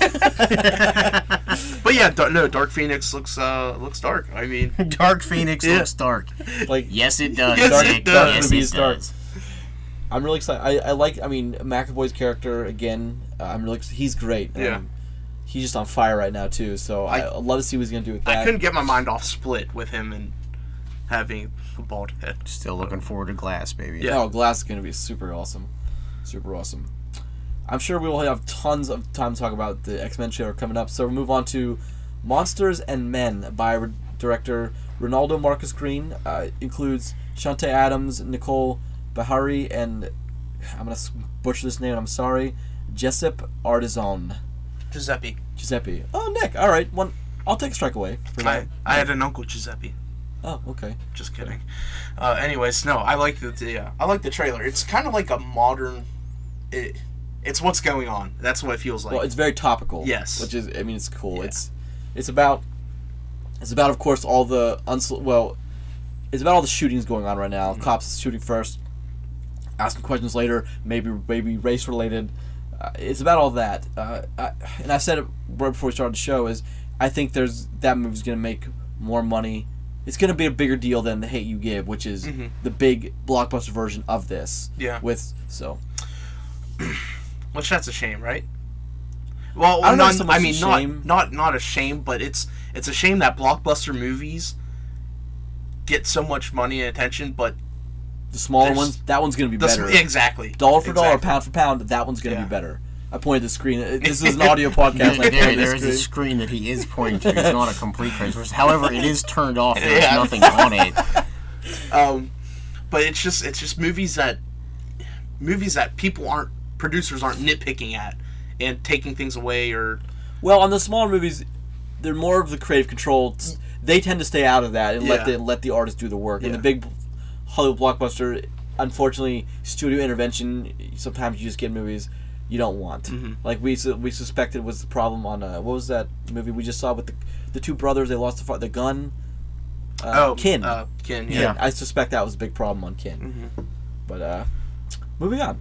don't. But yeah, Dark Phoenix looks dark. I mean, Dark Phoenix looks dark. Like, yes, it does. Yes, it does. Yes, it does. I'm really excited. I like. McAvoy's character again. He's great. Yeah. He's just on fire right now too. So I'd love to see what he's gonna do with that. I couldn't get my mind off Split with him and having a bald head. Still looking forward to Glass, baby. Yeah. Oh, Glass is gonna be super awesome. Super awesome. I'm sure we will have tons of time to talk about the X-Men trailer coming up. So we'll move on to Monsters and Men by director Ronaldo Marcus Green. Includes Shantae Adams, Nicole Bahari, and I'm going to butcher this name, I'm sorry, Giuseppe Artisan. Giuseppe. Oh, Nick. All right. I'll take a strike away. I had an uncle, Giuseppe. Oh, okay. Just kidding. Anyways, no, I like I like the trailer. It's kind of like a modern. It's what's going on. That's what it feels like. Well, it's very topical. Yes. Which is, I mean, it's cool. Yeah. It's about, of course, all the it's about all the shootings going on right now. Cops shooting first, asking questions later, maybe race related. It's about all that. And I said it right before we started the show, is I think that movie's going to make more money. It's going to be a bigger deal than The Hate U Give, which is the big blockbuster version of this. Yeah. Which that's a shame, right? Well, I don't know not, so much I mean, a shame. not a shame, but it's a shame that blockbuster movies get so much money and attention, but the smaller ones, that one's going to be better. Exactly. Dollar for dollar, pound for pound, that one's going to be better. I pointed to the screen. This is an audio podcast. There is a screen that he is pointing to. It's not a complete transfer. However, it is turned off. There's nothing on it. But it's just movies that producers aren't nitpicking at and taking things away or. Well, on the smaller movies, they're more of the creative control. They tend to stay out of that and let the artist do the work. And the big Hollywood blockbuster, unfortunately, studio intervention. Sometimes you just get movies you don't want. Like we suspected was the problem on what was that movie we just saw with the two brothers? They lost the gun. Kin. Kin. Yeah. I suspect that was a big problem on Kin. But moving on.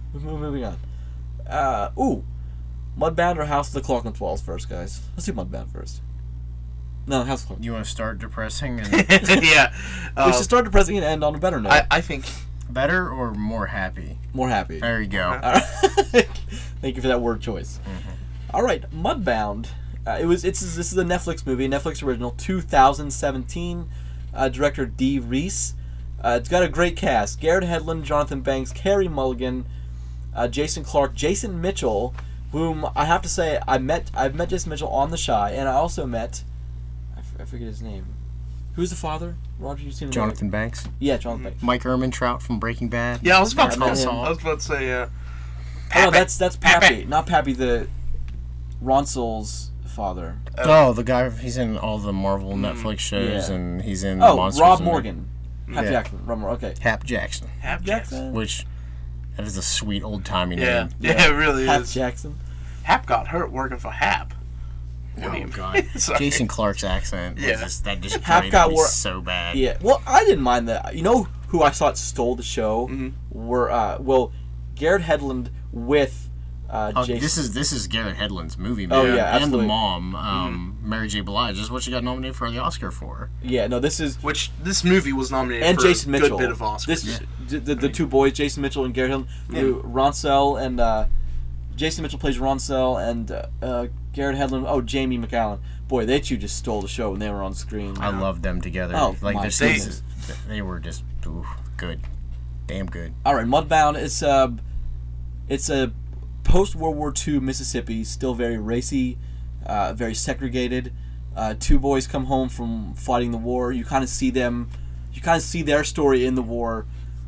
Mudbound or House of the Clock on the Walls first, guys? Let's do Mudbound first. No, House of the Clock. You want to start depressing? And Yeah. We should start depressing and end on a better note. I think. Better or more happy? More happy. There you go. All right. Thank you for that word choice. All right, Mudbound. This is a Netflix movie, Netflix original, 2017. Director Dee Reese. It's got a great cast: Garrett Hedlund, Jonathan Banks, Carey Mulligan, Jason Clarke, Jason Mitchell, whom I have to say I've met Jason Mitchell on The Chi, and I also met I forget his name. Who's the father? Roger, you seen him? Jonathan Banks. Yeah, Jonathan Banks. Mike Ehrmantraut from Breaking Bad. Yeah, I was about to say. Oh, no, that's Pappy, not Pappy, the Ronsel's father. The guy, he's in all the Marvel Netflix shows, and he's in Monsters. Rob Morgan. Hap Jackson. Okay. Hap Jackson. Hap Jackson. Which, that is a sweet old-timey name. Yeah, it really Hap is. Jackson. Hap got hurt working for Hap. Oh, God. Jason Clarke's accent. That just Hap got so bad. Yeah. Well, I didn't mind that. You know who I thought stole the show? Were, Garrett Hedlund with Jason. This is Garrett Hedlund's movie, man. Oh, yeah, absolutely. And the mom, Mary J. Blige, is what she got nominated for the Oscar for. Yeah, no, this this movie was nominated and for Jason Mitchell. A good bit of Oscars. The two boys, Jason Mitchell and Garrett Hedlund, Ronsell and Jason Mitchell plays Ronsell and Garrett Hedlund. Jamie McAllen. Boy, they two just stole the show when they were on screen. I loved them together. Oh, like their scenes, they were just good, damn good. All right, Mudbound. It's a post World War II Mississippi, still very racy, very segregated. Two boys come home from fighting the war. You kind of see them. You kind of see their story in the war.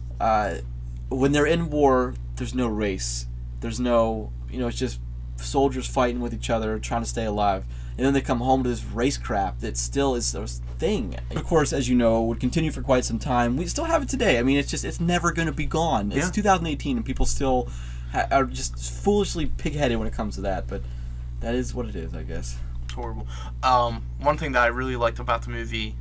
When they're in war, there's no race. There's no, it's just soldiers fighting with each other, trying to stay alive. And then they come home to this race crap that still is a thing. Of course, as you know, would continue for quite some time. We still have it today. I mean, it's never going to be gone. It's 2018, and people still are just foolishly pig-headed when it comes to that. But that is what it is, I guess. It's horrible. One thing that I really liked about the movie,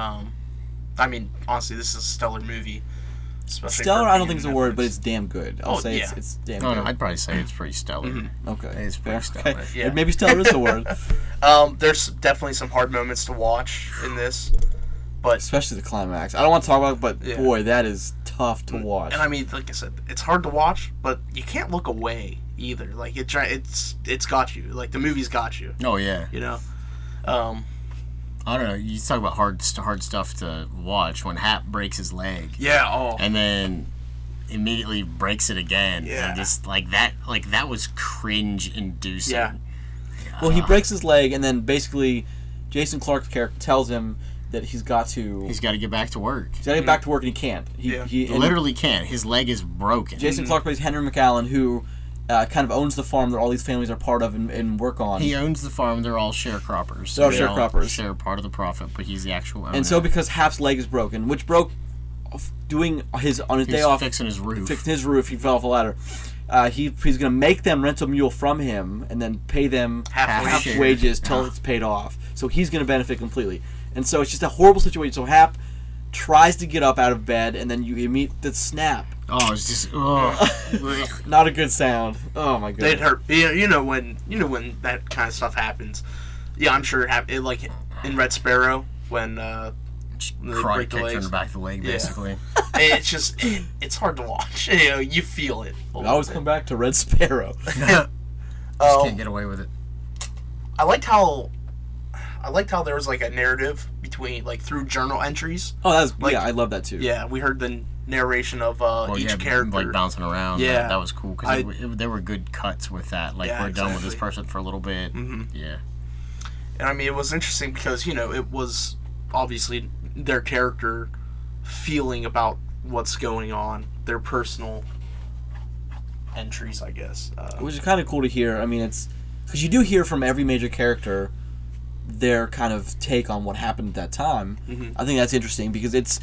honestly, this is a stellar movie. Stellar, I don't think is a word, but it's damn good. I'll say it's damn good. No, I'd probably say it's pretty stellar. Okay. It's pretty stellar. Okay. Yeah. Maybe stellar is the word. There's definitely some hard moments to watch in this, but especially the climax. I don't want to talk about it, but boy, that is tough to watch. And like I said, it's hard to watch, but you can't look away either. Like it's got you. Like the movie's got you. Oh yeah. I don't know. You talk about hard stuff to watch when Hap breaks his leg. Yeah. Oh. And then immediately breaks it again. Yeah. And just that was cringe-inducing. Yeah. Well, he breaks his leg, and then basically, Jason Clarke's character tells him that he's got to get back to work. He's got to get back to work, and he can't. He literally can't. His leg is broken. Jason Clarke plays Henry McAllen, who kind of owns the farm that all these families are part of and work on. He owns the farm. They're all sharecroppers. They're all sharecroppers. Share part of the profit, but he's the actual owner. And so because Hap's leg is broken, which broke doing on his day off, fixing his roof. He fell off a ladder. He's going to make them rent a mule from him and then pay them half wages till it's paid off. So he's going to benefit completely. And so it's just a horrible situation. So Hap tries to get up out of bed, and then you meet the snap. Oh, it's just not a good sound. Oh my god, it hurt. You know when that kind of stuff happens. Yeah, I'm sure it like in Red Sparrow when they break the legs. Turn back the leg, basically. It's just it's hard to watch. You feel it. I always come back to Red Sparrow. Just can't get away with it. I liked how there was like a narrative between like through journal entries. Oh, that was I love that too. Yeah, we heard the narration of each character like bouncing around. Yeah, that was cool because there were good cuts with that. Like we're done with this person for a little bit. Mm-hmm. Yeah, and I mean it was interesting because it was obviously their character feeling about what's going on, their personal entries, I guess. Which is kind of cool to hear. I mean, it's because you do hear from every major character their kind of take on what happened at that time. Mm-hmm. I think that's interesting because it's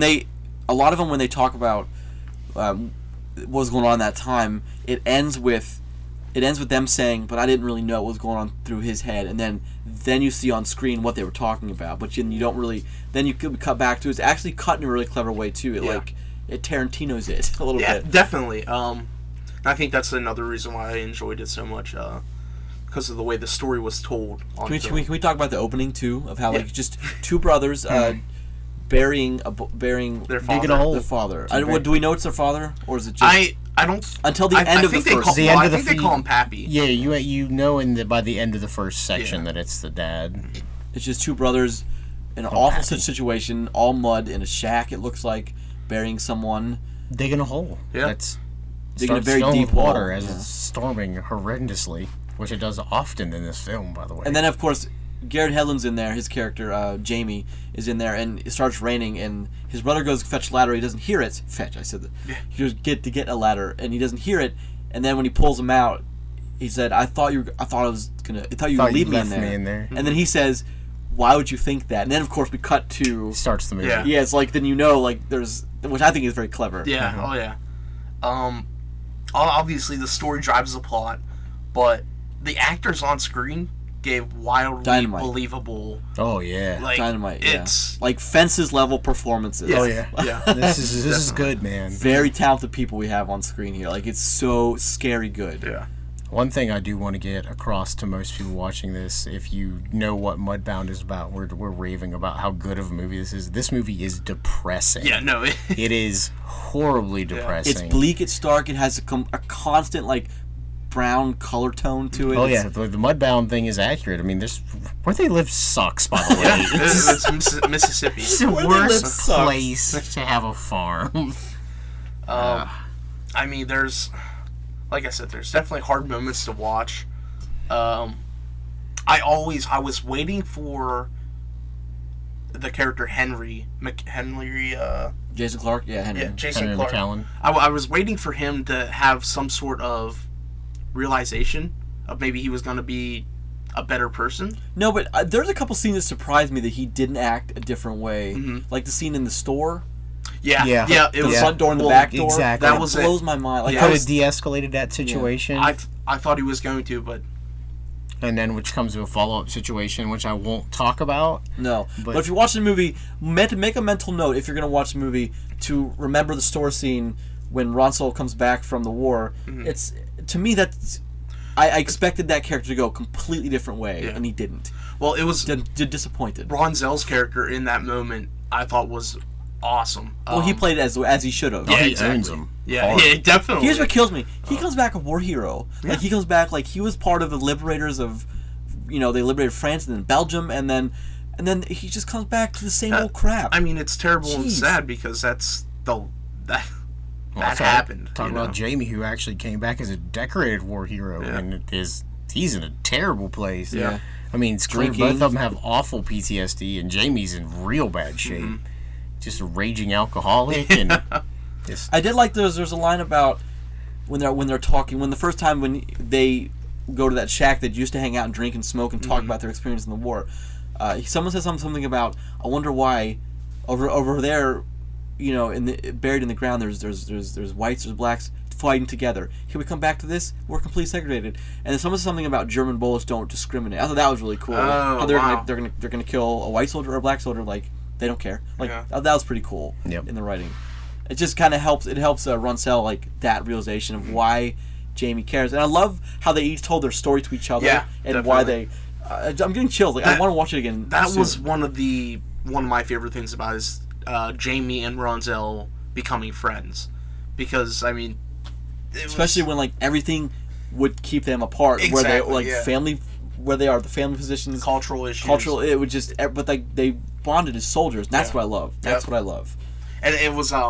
a lot of them when they talk about what was going on at that time, it ends with them saying, "But I didn't really know what was going on through his head," and then you see on screen what they were talking about, but you don't really. Then you could cut back to it's actually cut in a really clever way too. It Tarantino's it a little bit. Yeah, definitely. I think that's another reason why I enjoyed it so much. Because of the way the story was told. Can we talk about the opening too of how like just two brothers burying their father? Digging a hole. Their father. Do we know it's their father or is it just? I don't until the end of the first. I think they call him Pappy. Yeah, you know by the end of the first section that it's the dad. It's just two brothers in an awful situation, all mud in a shack. It looks like burying someone, digging a hole. Yeah, that's digging a very deep water hole. as it's storming horrendously. Which it does often in this film, by the way. And then, of course, Garrett Hedlund's in there. His character, Jamie, is in there, and it starts raining, and his brother goes to fetch a ladder. He doesn't hear it. Fetch, I said that. Yeah. He goes get a ladder, and he doesn't hear it. And then when he pulls him out, he said, "I thought you would leave me in there." And then he says, "Why would you think that?" And then, of course, we cut to starts the movie. Yeah, it's like then there's, which I think is very clever. Yeah. Mm-hmm. Oh yeah. Obviously the story drives the plot, but the actors on screen gave wildly believable. Oh yeah, Dynamite. It's like Fences level performances. Oh yeah. This is good, man. Very talented people we have on screen here. Like it's so scary good. Yeah. One thing I do want to get across to most people watching this, if you know what Mudbound is about, we're raving about how good of a movie this is. This movie is depressing. Yeah, no, it is horribly depressing. It's bleak. It's dark. It has a constant like brown color tone to it. Oh yeah, the Mudbound thing is accurate. I mean, where they live sucks, by the way. It's Mississippi. It's the worst place to have a farm. I mean, like I said, there's definitely hard moments to watch. I was waiting for the character Henry. Jason Clarke? Yeah, Henry. Yeah, Jason Henry Clarke. McCallum. I was waiting for him to have some sort of realization of maybe he was going to be a better person. No, but there's a couple scenes that surprised me that he didn't act a different way. Mm-hmm. Like the scene in the store. Yeah. The front door and the back door. Exactly. That blows my mind. Like, could have de-escalated that situation. Yeah. I thought he was going to, but... And then which comes to a follow-up situation, which I won't talk about. No. But if you're watching the movie, make a mental note if you're going to watch the movie to remember the store scene when Ronsel comes back from the war. Mm-hmm. It's... To me, that's... I expected that character to go a completely different way, and he didn't. Well, it was... disappointed. Ron-Zell's character in that moment, I thought was awesome. Well, he played it as he should have. Yeah, he exactly. Owns him. Yeah, definitely. Here's what kills me. He comes back a war hero. Like, he comes back like he was part of the liberators of... they liberated France and then Belgium, and then he just comes back to the same old crap. I mean, it's terrible and sad because that happened. Talk about Jamie, who actually came back as a decorated war hero, and he's in a terrible place. Yeah. I mean, both of them have awful PTSD, and Jamie's in real bad shape. Mm-hmm. Just a raging alcoholic. And I did like there's a line about when they're talking, when the first time when they go to that shack that used to hang out and drink and smoke and talk about their experience in the war, someone says something about, I wonder why over there, you know, buried in the ground, there's whites, there's blacks fighting together. Here we come back to this, we're completely segregated. And then someone says something about German bullets don't discriminate. I thought that was really cool. How they're gonna kill a white soldier or a black soldier, like they don't care. Like that was pretty cool in the writing. It just kind of helps. It helps Runsell, like, that realization of why Jamie cares. And I love how they each told their story to each other and definitely. Why they. I'm getting chills. Like, I want to watch it again. That soon. was one of my favorite things about it is Jamie and Runsell becoming friends, because I mean, especially when like everything would keep them apart, where they like family, where they are, the family positions, cultural issues, it would just, but like they bonded as soldiers. That's what I love. That's what I love. And it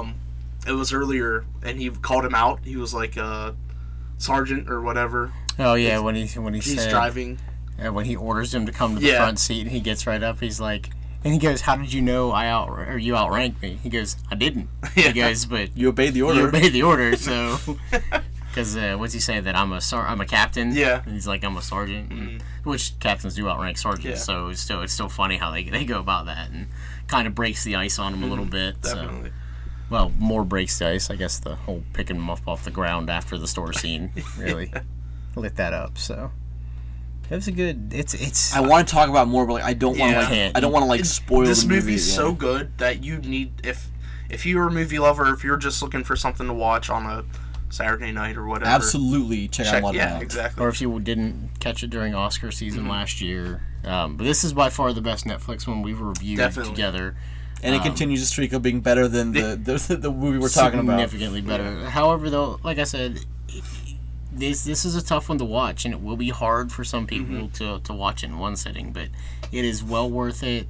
was earlier, and he called him out. He was like sergeant or whatever. Oh yeah, when he's said, driving. When he orders him to come to the front seat, and he gets right up, he's like, and he goes, "How did you know you outranked me?" He goes, "I didn't." He goes, "But you obeyed the order." You obeyed the order, so. Because what's he say, that I'm a captain? Yeah. And he's like, I'm a sergeant, which captains do outrank sergeants. So it's still funny how they go about that, and kind of breaks the ice on him a little bit. Definitely. So. Well, more breaks the ice. I guess the whole picking him up off the ground after the store scene really lit that up. So it was a good. It's. I want to talk about more, but like, I don't want to like spoil this the movie. This movie's so good that you need, if you're a movie lover, if you're just looking for something to watch on a Saturday night or whatever, absolutely check out Mudbound. Yeah, exactly. Or if you didn't catch it during Oscar season last year, but this is by far the best Netflix one we've reviewed together. And it continues a streak of being better than the movie we're talking about. Significantly better. However, though, like I said, this is a tough one to watch, and it will be hard for some people to watch in one sitting, but it is well worth it.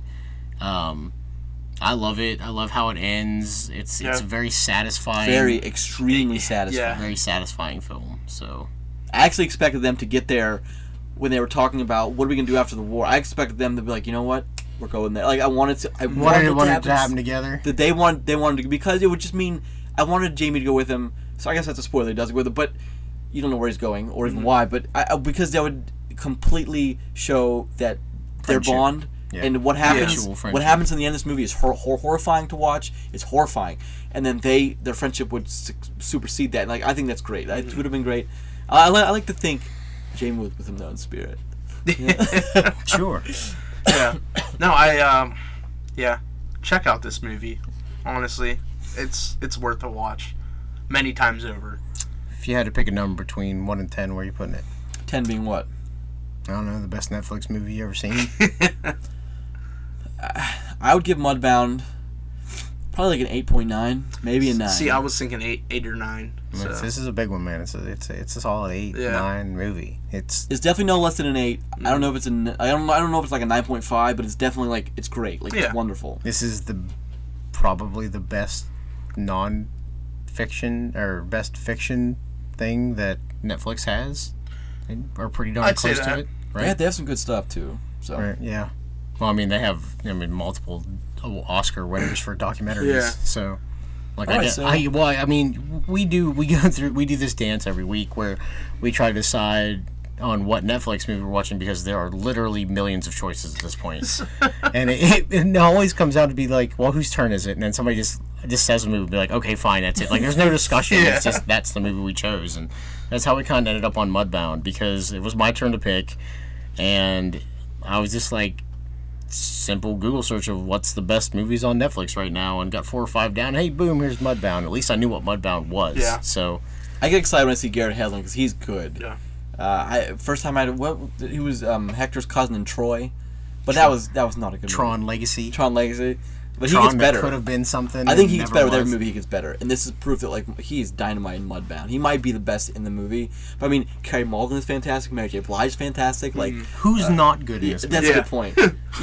I love it. I love how it ends. It's very satisfying. Very extremely satisfying. Yeah. Very satisfying film. So I actually expected them to get there when they were talking about what are we going to do after the war. I expected them to be like, you know what? We're going there. Like I wanted it to happen together. That they wanted to, because it would just mean I wanted Jamie to go with him. So I guess that's a spoiler. He does go with him, but you don't know where he's going or even why. But because that would completely show that their bond. Yeah. And what happens? What happens in the end of this movie is horrifying to watch. It's horrifying, and then their friendship would supersede that. And like I think that's great. It would have been great. I like to think Jamie was with him though in spirit. Yeah. Sure. Yeah. No, check out this movie. Honestly, it's worth a watch many times over. If you had to pick a number between 1 and 10, where are you putting it? 10 being what? I don't know, the best Netflix movie you ever seen. I would give Mudbound probably like an 8.9, maybe a 9. See, I was thinking 8 or 9. So. This is a big one, man. It's a solid 8, 9 movie. It's definitely no less than an 8. I don't know if it's I don't know if it's like a 9.5, but it's definitely like it's great. Like it's wonderful. This is probably the best non-fiction or best fiction thing that Netflix has. They are pretty darn close to it, right? Yeah, they have some good stuff too. So right, yeah. Well, I mean, they have multiple Oscar winners for documentaries. Yeah. So, like, we do this dance every week where we try to decide on what Netflix movie we're watching because there are literally millions of choices at this point, and it always comes out to be like, well, whose turn is it? And then somebody just says a movie, and be like, okay, fine, that's it. Like, there's no discussion. It's just that's the movie we chose, and that's how we kind of ended up on Mudbound because it was my turn to pick, and I was just like, simple Google search of what's the best movies on Netflix right now, and got 4 or 5 down. Hey, boom, here's Mudbound. At least I knew what Mudbound was. Yeah. So I get excited when I see Garrett Hedlund because he's good. Yeah. First time he was Hector's cousin in Troy, but that was not a good Tron movie. Legacy. Tron Legacy. But Tron he gets better. Could have been something. I think he gets better with every movie. He gets better, and this is proof that like he's dynamite in Mudbound. He might be the best in the movie. But I mean, Carey Mulligan is fantastic. Mary J. Blige is fantastic. Like who's not good in this? That's a good point.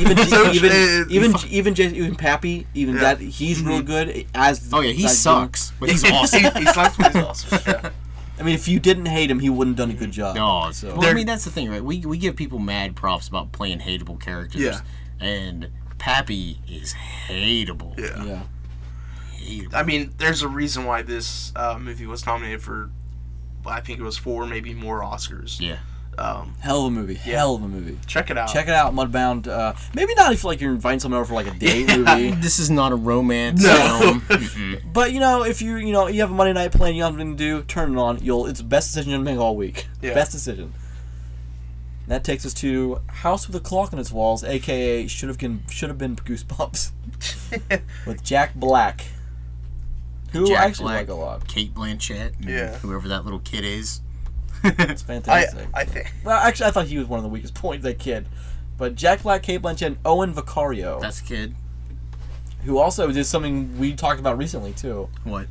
Even Pappy, that he's real good. He sucks, but he's awesome. He sucks, but he's awesome. Yeah. I mean, if you didn't hate him, he wouldn't have done a good job. No, so. Well, I mean that's the thing, right? We give people mad props about playing hateable characters, and Pappy is hateable. Yeah. Hateable. I mean, there's a reason why this movie was nominated for I think it was 4, maybe more Oscars. Yeah. Hell of a movie. Yeah. Hell of a movie. Check it out. Check it out, Mudbound. Maybe not if like you're inviting someone over for like a date movie. This is not a romance No. film. But if you you have a Monday night plan, you have nothing to do, turn it on. It's the best decision you'll make all week. Yeah. Best decision. That takes us to House with a Clock on Its Walls, aka should have been Goosebumps, with Jack Black, who Jack I actually Black, like a lot. Kate Blanchett, and Yeah. whoever that little kid is. It's fantastic. I think. Well, actually, I thought he was one of the weakest points, that kid. But Jack Black, Kate Blanchett, and Owen Vicario, That's a kid. who also did something we talked about recently too. What?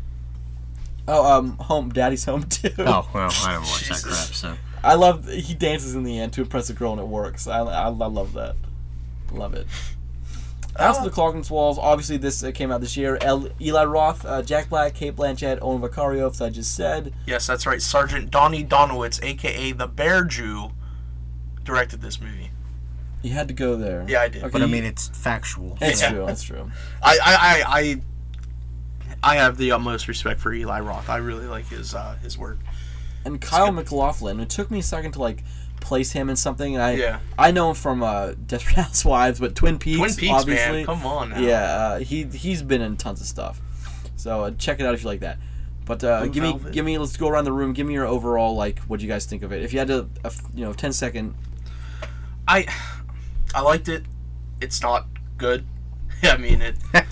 Oh, Daddy's Home too. Oh, well, I don't watch that Jesus. crap, so. I love he dances in the end to impress a girl and it works. I love that. Love it. House of the Clock on Its Walls. Obviously, this came out this year. Eli Roth, Jack Black, Kate Blanchett, Owen Vicario, as I just said. Yes, that's right. Sergeant Donnie Donowitz, a.k.a. the Bear Jew, directed this movie. You had to go there. Yeah, I did. Okay, But I mean, it's factual. it's Yeah. true. That's true. I have the utmost respect for Eli Roth. I really like his work. And Kyle MacLachlan. It took me a second to place him in something. And I know him from Desperate Housewives, but Twin Peaks. Twin Peaks, obviously. man, come on now. Yeah, he's been in tons of stuff. So check it out if you like that. But give me. Let's go around the room. Give me your overall what do you guys think of it? If you had to, 10-second. I liked it. It's not good. I mean it, but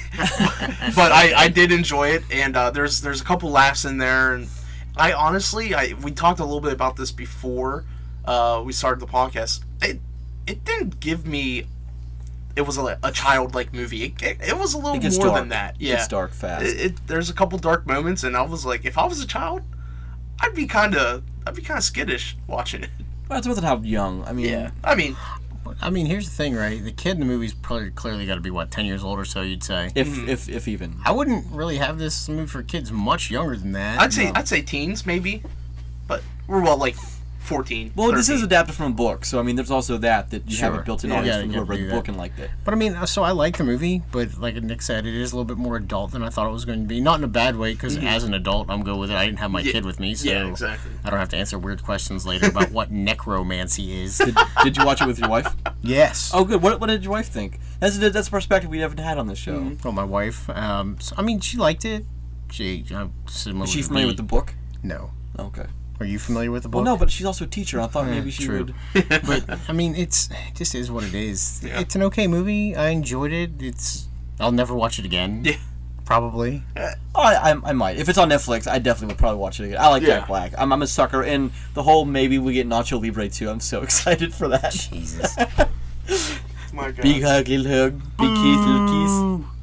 I did enjoy it, and there's a couple laughs in there, and I honestly we talked a little bit about this before we started the podcast. It didn't give me. It was a childlike movie. It was a little more dark. than that. Yeah, It's dark fast. There's a couple dark moments, and I was like, if I was a child, I'd be kind of skittish watching it. Well, it's with how young. I mean, Yeah, I mean, here's the thing, right? The kid in the movie's probably clearly got to be, 10 years old or so, you'd say. if even. I wouldn't really have this movie for kids much younger than that. I'd say teens maybe, but we're 14. Well, 13. this is adapted from a book, so I mean, there's also that you have a Sure. built-in Yeah, audience you from gotta whoever read do the that. book and liked it. But I mean, so I like the movie, but like Nick said, it is a little bit more adult than I thought it was going to be. Not in a bad way, because as an adult, I'm good with it. I didn't have my kid with me, so Yeah, exactly. I don't have to answer weird questions later about what necromancy is. Did you watch it with your wife? Yes. Oh, good. What did your wife think? That's a perspective we haven't had on this show. Well, my wife. So, I mean, she liked it. Similar. Is she familiar with the book? No. Okay. Are you familiar with the book? Well, no, but she's also a teacher. I thought maybe she true. would. But I mean, it just is what it is. Yeah. It's an okay movie. I enjoyed it. I'll never watch it again. Yeah. Probably. I might. If it's on Netflix, I definitely would probably watch it again. I like Jack Black. I'm a sucker. And the whole maybe we get Nacho Libre too. I'm so excited for that. Jesus. My God. Big hug, little hug. Big kiss, little kiss.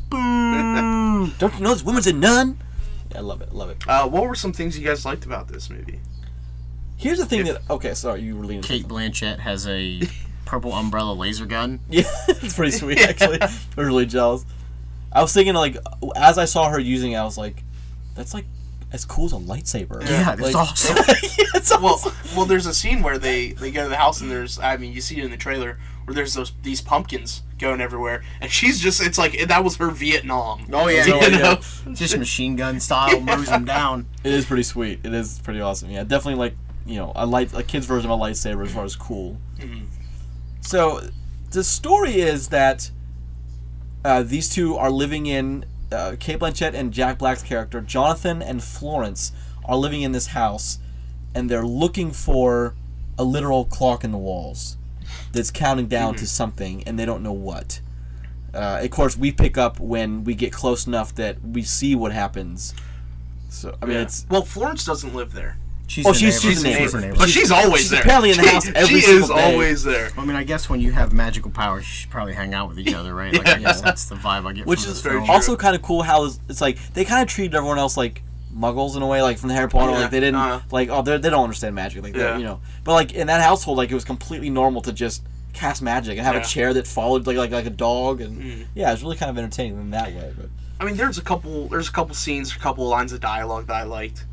Don't you know this woman's a nun? Yeah, I love it. Love it. What were some things you guys liked about this movie? Here's the thing that... Okay, sorry. You were leaning... Kate Blanchett has a purple umbrella laser gun. Yeah, it's pretty sweet, actually. I'm really jealous. I was thinking, as I saw her using it, I was like, that's, as cool as a lightsaber. Yeah, that's awesome. Yeah, it's awesome. Well, there's a scene where they go to the house and you see it in the trailer, where there's these pumpkins going everywhere, and she's just, it's like, that was her Vietnam. Oh, yeah. You know? Just machine gun style, mows them down. It is pretty sweet. It is pretty awesome. Yeah, definitely, a kid's version of a lightsaber as far as cool. Mm-hmm. So, the story is that these two are living in... Kate Blanchett and Jack Black's character, Jonathan and Florence, are living in this house, and they're looking for a literal clock in the walls that's counting down to something, and they don't know what. Of course, we pick up when we get close enough that we see what happens. So I mean, it's... Well, Florence doesn't live there. She's she's the a neighbor. neighbor. But she's always there. apparently in the house every She single is day. always there. I mean, I guess when you have magical powers, you should probably hang out with each other, right? Like, I guess that's the vibe I get Which from is this film. also kind of cool how it's like they kind of treated everyone else like muggles in a way, like from the Harry Potter. Yeah. Like they didn't they don't understand magic, like that, But like in that household, like it was completely normal to just cast magic and have a chair that followed like a dog, and yeah, it was really kind of entertaining in that way. But I mean, there's a couple scenes, a couple lines of dialogue that I liked.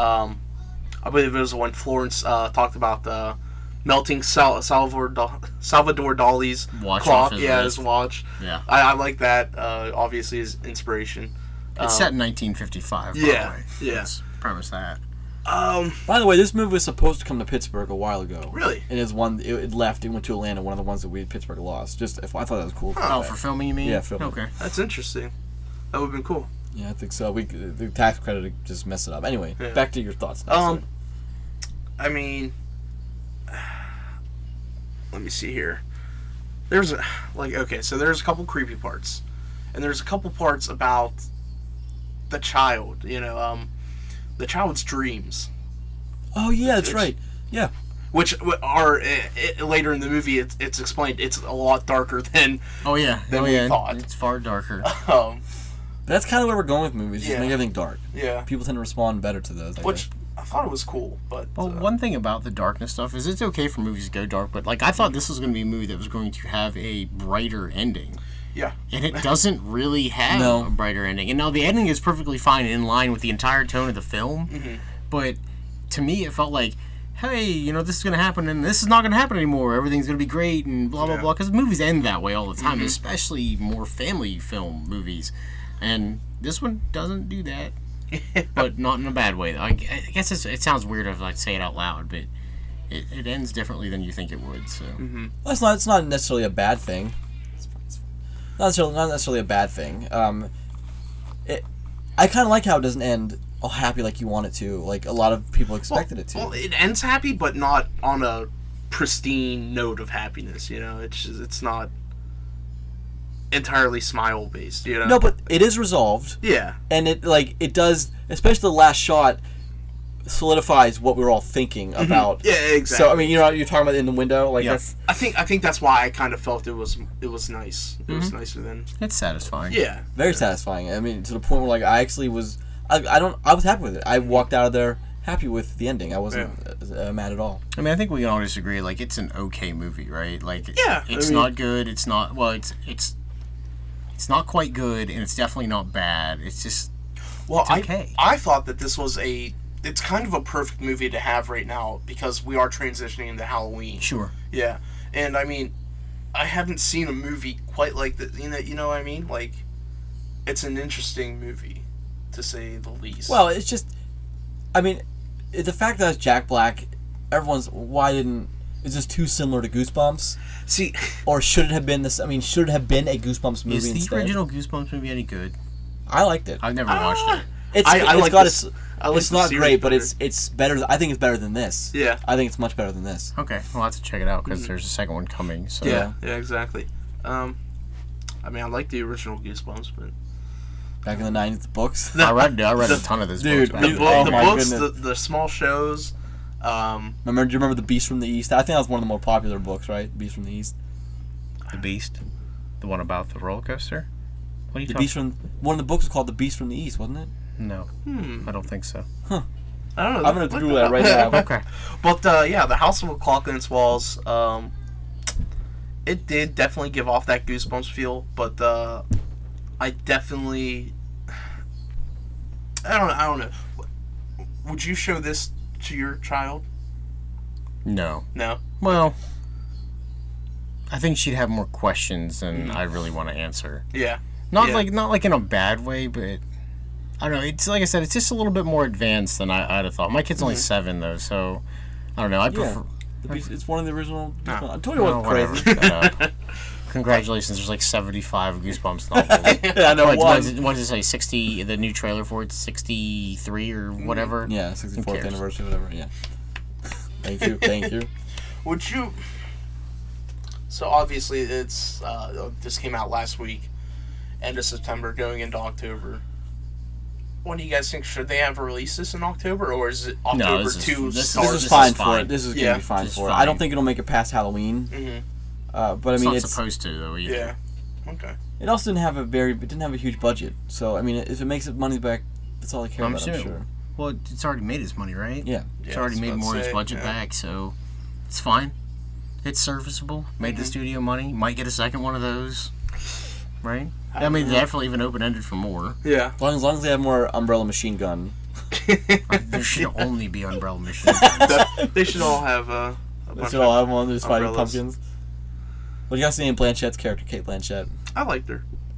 I believe it was when Florence talked about the melting Salvador Dali's Watch clock. off his Yeah, wrist. his watch. Yeah. I like that. Obviously, his inspiration. It's set in 1955. Yeah, Probably. yeah. Let's premise that. By the way, this movie was supposed to come to Pittsburgh a while ago. Really? And it left. It went to Atlanta. One of the ones that Pittsburgh lost. I thought that was cool. Oh, for filming, you mean? Yeah, filming. Okay. That's interesting. That would have been cool. Yeah, I think so. The tax credit just messed it up. Anyway, Yeah. back to your thoughts. Now, I mean, let me see here. There's there's a couple creepy parts, and there's a couple parts about the child. The child's dreams. Oh yeah, that's right. Yeah. Which are later in the movie, it's explained it's a lot darker than. Oh yeah. we thought. It's far darker. That's kind of where we're going with movies. Just Yeah. make everything dark. Yeah. People tend to respond better to those. I thought it was cool, but. Well, one thing about the darkness stuff is it's okay for movies to go dark, but I thought this was going to be a movie that was going to have a brighter ending. Yeah. And it doesn't really have No. a brighter ending. And now the ending is perfectly fine in line with the entire tone of the film, but to me it felt like, hey, this is going to happen and this is not going to happen anymore. Everything's going to be great and blah, blah, blah. Because movies end that way all the time, especially more family film movies. And this one doesn't do that. But not in a bad way. I guess it sounds weird if I say it out loud, but it ends differently than you think it would. So Well, it's not necessarily a bad thing. Not necessarily a bad thing. I kind of like how it doesn't end all happy like you want it to. Like a lot of people expected it to. Well, it ends happy, but not on a pristine note of happiness. It's not entirely smile based. No, but it is resolved. Yeah. And it does, especially the last shot, solidifies what we were all thinking about. Yeah, exactly. So I mean, you're talking about in the window, Yeah. that's. I think that's why I kind of felt it was nice. It was nicer than. it's satisfying. Yeah. Very satisfying. I mean, to the point where I actually was, I was happy with it. I walked out of there happy with the ending. I wasn't mad at all. I mean, I think we can all disagree. It's an okay movie, right? Yeah, it's not good. It's not. Well, it's not quite good, and it's definitely not bad. It's just. Well, it's okay. I thought that this was it's kind of a perfect movie to have right now because we are transitioning into Halloween. Sure. Yeah, and I mean, I haven't seen a movie quite like that. You know what I mean? It's an interesting movie, to say the least. Well, it's just, I mean, the fact that it's Jack Black, is this too similar to Goosebumps? See, Or should it have been this? I mean, should it have been a Goosebumps movie Is the instead? original Goosebumps movie any good? I liked it. I've never watched it. It's not great, but it's better. I think it's better than this. Yeah. I think it's much better than this. Okay, well, I'll have to check it out because there's a second one coming. So yeah, exactly. I mean, I like the original Goosebumps, but Back in the 90s, the books. I read a ton of this. Dude, books the, back book, then. Oh the my books, goodness. the small shows. Do you remember the Beast from the East? I think that was one of the more popular books, right? Beast from the East. The Beast, the one about the roller coaster. What are you The talking? Beast from one of the books was called The Beast from the East, wasn't it? No, I don't think so. I don't know. I'm gonna Google that right now. Okay. But yeah, the House of a Clock in Its Walls. It did definitely give off that Goosebumps feel, but I definitely. I don't know. Would you show this to your child? No. No. Well, I think she'd have more questions than I really want to answer. Yeah. Not Yeah. like in a bad way, but I don't know. It's like I said, it's just a little bit more advanced than I'd have thought. My kid's only 7 though, so I don't know. I prefer. The Beast, it's one of the original. No. I told you Oh, what whatever. crazy. Shut up. Congratulations, there's like 75 Goosebumps novels. Yeah, I know What one. did it say? 60. The new trailer for it's 63 or whatever. Yeah, Who 64th cares? anniversary, whatever. Yeah. Thank you. Would you? So obviously, it's this came out last week, end of September, going into October. What do you guys think? Should they have released this in October, or is it October this is- to this start? This is is fine fine. for it. This is Yeah. gonna be fine This is for it. fine. I don't think it'll make it past Halloween. Mhm. But I It's mean, not it's supposed to though either. Yeah. Okay. it also didn't have a huge budget. So I mean, if it makes it money back, that's all I care I'm about. I'm sure. sure. Well, it's already made its money, right? Yeah. It's Yeah, already I was made about more to of its say, budget yeah. back, so it's fine. It's serviceable. Made the studio money. Might get a second one of those. Right? I mean, they definitely even open-ended for more. Yeah. As long as they have more Umbrella Machine Gun. There should only be Umbrella Machine Guns. They should all have a They bunch should all of have one who's fighting umbrellas. pumpkins. What do you guys think of Blanchett's character, Kate Blanchett? I liked her. I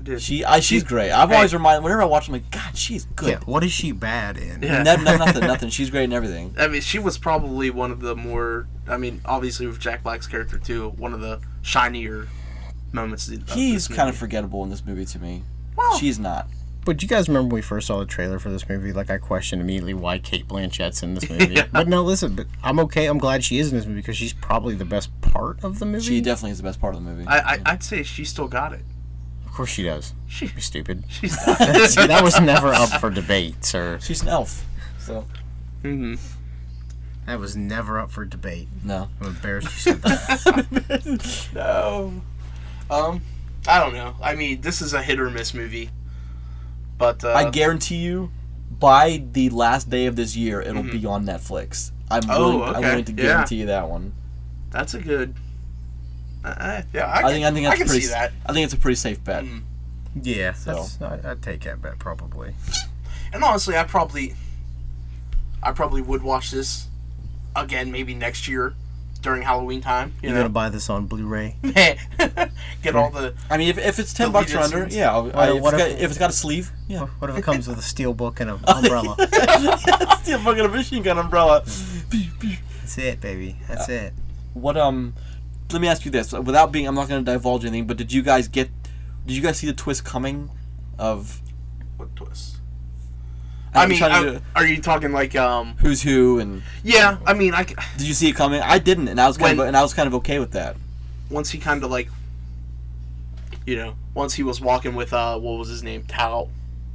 did. She's great. I've always reminded whenever I watch, I'm like, God, she's good. Yeah, what is she bad in? Yeah. Nothing. She's great in everything. I mean, she was probably one of the more. I mean, obviously with Jack Black's character too, one of the shinier moments. He's kind of forgettable in this movie to me. Well, she's not. But you guys remember when we first saw the trailer for this movie? Like, I questioned immediately why Cate Blanchett's in this movie. Yeah. But no, listen, but I'm okay. I'm glad she is in this movie because she's probably the best part of the movie. She definitely is the best part of the movie. I'd say she still got it. Of course she does. You're stupid. She's not. That was never up for debate, sir. She's an elf, so. Mm-hmm. That was never up for debate. No. I'm embarrassed you said that. No. I don't know. I mean, this is a hit or miss movie. But I guarantee you, by the last day of this year, it'll be on Netflix. I'm willing to guarantee you that one. That's a good. I think can see that. I think it's a pretty safe bet. Yeah, So. I'd take that bet probably. And honestly, I probably would watch this again maybe next year during Halloween time. You're gonna buy this on Blu-ray? Get all the. I mean, if it's $10 or under, yeah. If it's got a sleeve, yeah. What if it comes with a steel book and an umbrella? Steel book and a machine gun umbrella. That's it, baby. That's it. What Let me ask you this: I'm not going to divulge anything, but did you guys see the twist coming? Of what twist? I mean, are you talking like who's who and? Yeah, I mean, did you see it coming? I didn't, and I was kind of okay with that. Once he kind of like, once he was walking with what was his name, Talbert.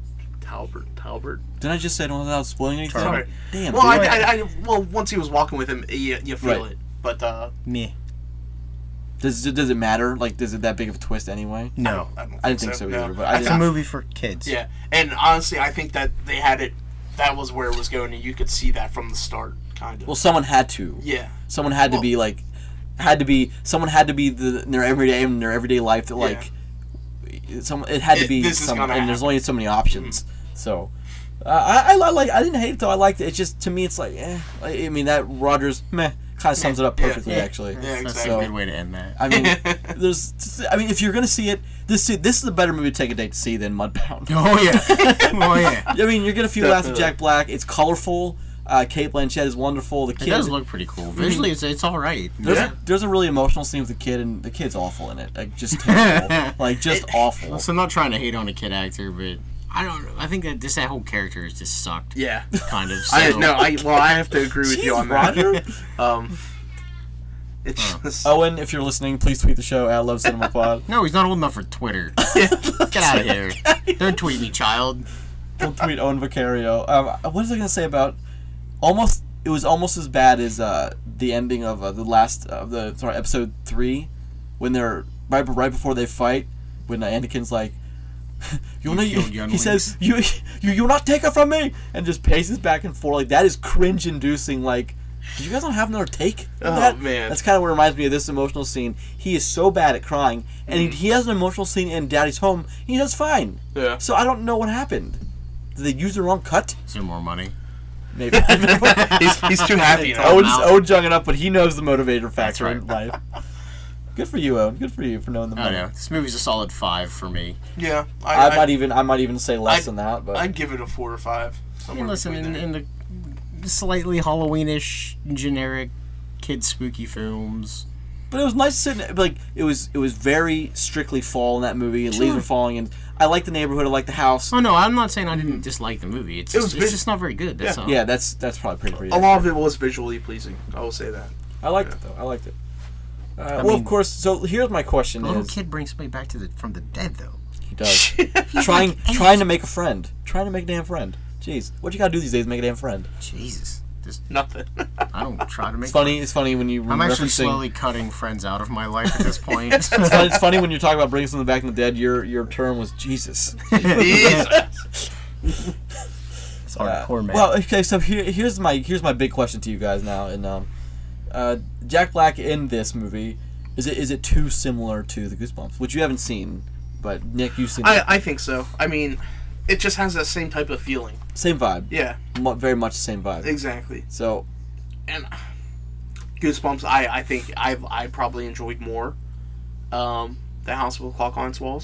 Didn't I just say don't without spoiling anything? Sorry. Damn. Well, once he was walking with him, you feel it, but meh. Does it matter? Like, is it that big of a twist anyway? No, I didn't think so either. No. But it's a movie for kids. Yeah, and honestly, I think that they had it. That was where it was going, and you could see that from the start, kind of. Well, someone had to. Yeah. Someone had to be like, someone had to be in their everyday life that like, it had to be and there's only so many options. So, I didn't hate it though. I liked it. It's just to me, it's like, I mean that Rogers kind of sums it up perfectly, actually. Yeah, That's exactly. a good way to end that. I mean, if you're gonna see it, this is a better movie to take a date to see than Mudbound. Oh yeah. I mean, you're gonna feel laughs with Jack Black. It's colorful. Cate Blanchett is wonderful. The kid does look pretty cool. Visually, it's all right. There's a really emotional scene with the kid, and the kid's awful in it. Like just terrible. Like just awful. So I'm not trying to hate on a kid actor, but I don't know. I think that that whole character has just sucked. Yeah. Kind of. So. I have to agree with you on that. Roger? It's just... Owen, if you're listening, please tweet the show at Love Cinema Pod. No, he's not old enough for Twitter. Get out of here. Don't tweet me, child. Don't tweet Owen Vicario. What was I going to say about... It was almost as bad as the ending of episode 3, when they're right before they fight, when Anakin's like, he says, "You'll not take her from me," and just paces back and forth. Like that is cringe-inducing. Like, did you guys not have another take? Man, that's kind of what reminds me of this emotional scene. He is so bad at crying, and he has an emotional scene in Daddy's Home. He does fine. Yeah. So I don't know what happened. Did they use the wrong cut? Is there more money? Maybe. he's too happy. Owen's jung it up, but he knows the motivator factor in life. Good for you, Owen. Good for you for knowing the money. I know. This movie's a solid 5 for me. Yeah. I might even say less than that, but I'd give it a 4 or 5. I mean, listen, in the slightly Halloweenish, generic, kid spooky films. But it was nice to sit. Like it was very strictly fall in that movie, and leaves were falling, and I like the neighborhood. I like the house. Oh no, I'm not saying I didn't dislike the movie. It's just not very good. That's all. Yeah, that's probably pretty. A lot of it was visually pleasing. I will say that. I liked it though. I liked it. Of course. So here's my question: a little kid brings somebody back from the dead, though. He does. trying to make a friend. Trying to make a damn friend. Jeez, what you gotta do these days to make a damn friend? Jesus. Just nothing. I don't try to make. It's funny when you. I'm actually slowly cutting friends out of my life at this point. It's funny when you're talking about bringing someone back from the dead. Your term was Jesus. Jesus. It's hardcore, man. Well, okay. So here's my big question to you guys now. And Jack Black in this movie, is it too similar to the Goosebumps, which you haven't seen, but Nick, you've seen. I think so. I mean, it just has that same type of feeling. Same vibe. Yeah. Very much the same vibe. Exactly. So, and Goosebumps, I think I probably enjoyed more. The House with a Clock on Its Walls.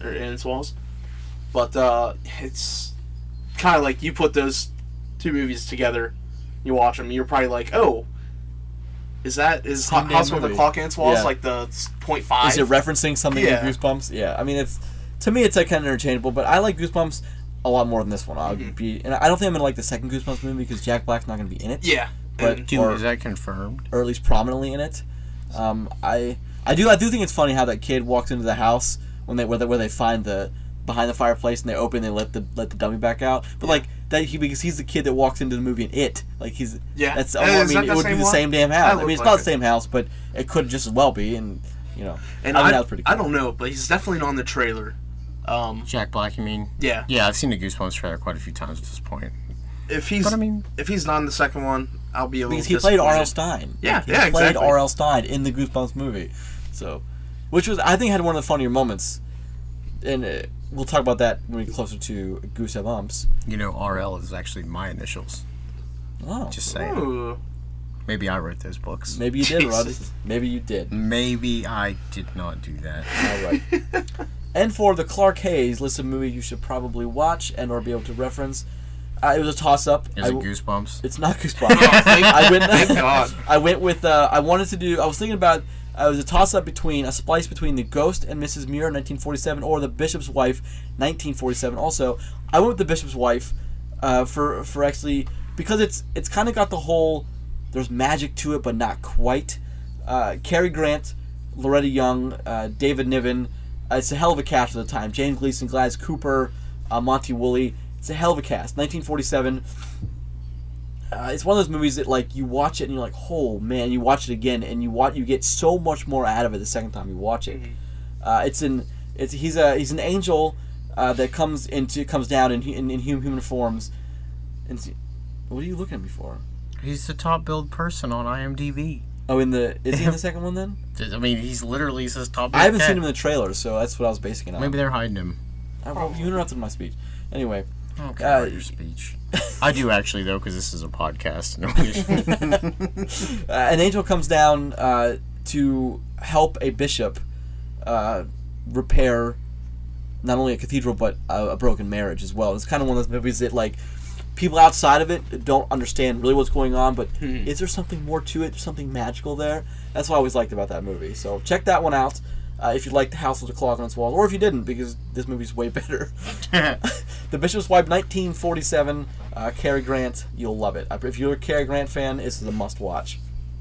in its walls. But it's kind of like you put those two movies together, you watch them, you're probably like, oh, is House with the Clock in its walls like the 0.5? Is it referencing something in Goosebumps? Yeah, I mean, to me it's like kind of interchangeable, but I like Goosebumps a lot more than this one. And I don't think I'm gonna like the second Goosebumps movie because Jack Black's not gonna be in it. Yeah, but is that confirmed? Or at least prominently in it. I do think it's funny how that kid walks into the house where they find the behind the fireplace and they open, they let the dummy back out. But like that, because he's the kid that walks into the movie in It. Like he's that's I mean it would be the same damn house. I mean it's not the same house, but it could just as well be. And you know, and I mean, that was pretty cool. I don't know, but he's definitely on the trailer. Jack Black, you mean? Yeah. Yeah, I've seen the Goosebumps trailer quite a few times at this point. If he's not in the second one, I'll be a little because he played R.L. Stein. Yeah, he played R.L. Stein in the Goosebumps movie, so which was I think had one of the funnier moments, and we'll talk about that when we get closer to Goosebumps. You know, R.L. is actually my initials. Oh, just saying. Ooh. Maybe I wrote those books. Maybe you did, Rod. Maybe you did. Maybe I did not do that. All right. And for the Clark Hayes list of movies you should probably watch and or be able to reference, it was a toss-up. Is it Goosebumps? It's not Goosebumps. Thank God. I went with. I was thinking about. It was a toss-up between a splice between The Ghost and Mrs. Muir, 1947, or The Bishop's Wife, 1947. Also, I went with The Bishop's Wife, for actually because it's kind of got the whole. There's magic to it, but not quite. Cary Grant, Loretta Young, David Niven. It's a hell of a cast at the time. James Gleason, Gladys Cooper, Monty Woolley. It's a hell of a cast. 1947. It's one of those movies that like you watch it and you're like, oh man. You watch it again and you get so much more out of it the second time you watch it. He's an angel that comes down in human forms. And what are you looking at me for? He's the top billed person on IMDb. Oh, is he in the second one then? I mean, he's literally says top billed. I haven't seen him in the trailer, so that's what I was basing it on. Maybe they're hiding him. You interrupted my speech. Anyway. Okay, your speech. I do actually, though, because this is a podcast. An angel comes down to help a bishop repair not only a cathedral, but a broken marriage as well. It's kind of one of those movies that, like, people outside of it don't understand really what's going on, but is there something more to it, something magical there? That's what I always liked about that movie. So check that one out if you liked House with the Clock on its Walls, or if you didn't, because this movie's way better. The Bishop's Wife, 1947, Cary Grant, you'll love it. If you're a Cary Grant fan, this is a must-watch.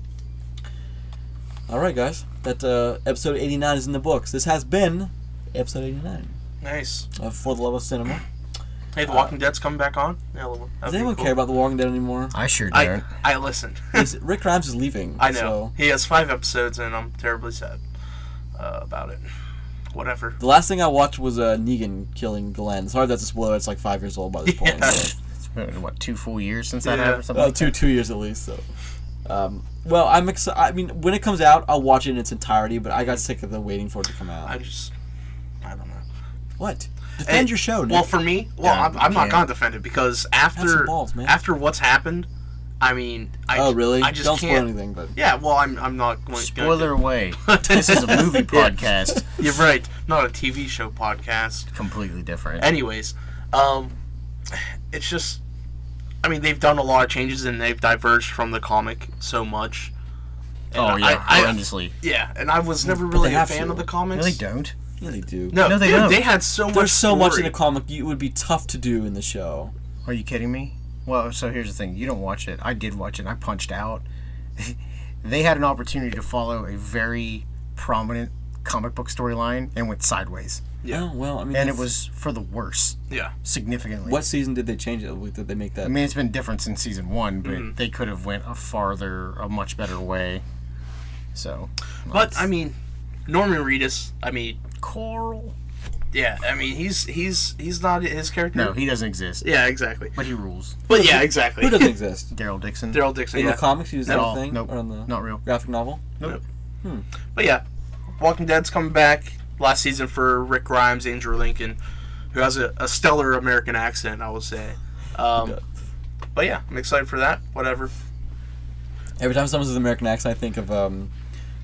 All right, guys. That episode 89 is in the books. This has been episode 89. Nice. For the Love of Cinema. Hey, The Walking Dead's coming back on. Does anyone care about The Walking Dead anymore? I sure don't. I listen. Rick Grimes is leaving. I know. So. He has 5 episodes, and I'm terribly sad about it. Whatever. The last thing I watched was Negan killing Glenn. Sorry that's a spoiler. It's like 5 years old by this point. So. It's been, 2 full years since that happened? Or something like that? 2 years at least. So, well, I'm excited. I mean, when it comes out, I'll watch it in its entirety, but I got sick of the waiting for it to come out. I don't know. What? Defend your show, Nick. Well, for me, I'm not gonna defend it because after what's happened, I mean, really? I just don't can't spoil anything, but yeah. Well, I'm not going. Spoiler away. This is a movie podcast. You're right, not a TV show podcast. Completely different. Anyways, it's just, I mean, they've done a lot of changes and they've diverged from the comic so much. And horrendously. Yeah, and I was never really a fan of the comics. No, they don't. Yeah, they do. No, they don't. They had so much. There's so much in the comic. It would be tough to do in the show. Are you kidding me? Well, so here's the thing. You don't watch it. I did watch it. I punched out. They had an opportunity to follow a very prominent comic book storyline and went sideways. Yeah. Oh, well, I mean, and it was for the worse. Yeah. Significantly. What season did they change it? Did they make that? I mean, it's been different since season 1, but they could have went a much better way. So. But I mean, Norman Reedus. I mean. Coral. Yeah, I mean he's not his character. No, he doesn't exist. Yeah, exactly. But he rules. But yeah, exactly. Who doesn't exist? Daryl Dixon. In the comics, he was that thing? Nope. Or in the not real. Graphic novel? Nope. But yeah, Walking Dead's coming back last season for Rick Grimes, Andrew Lincoln, who has a stellar American accent, I will say. But yeah, I'm excited for that. Whatever. Every time someone says American accent, I think of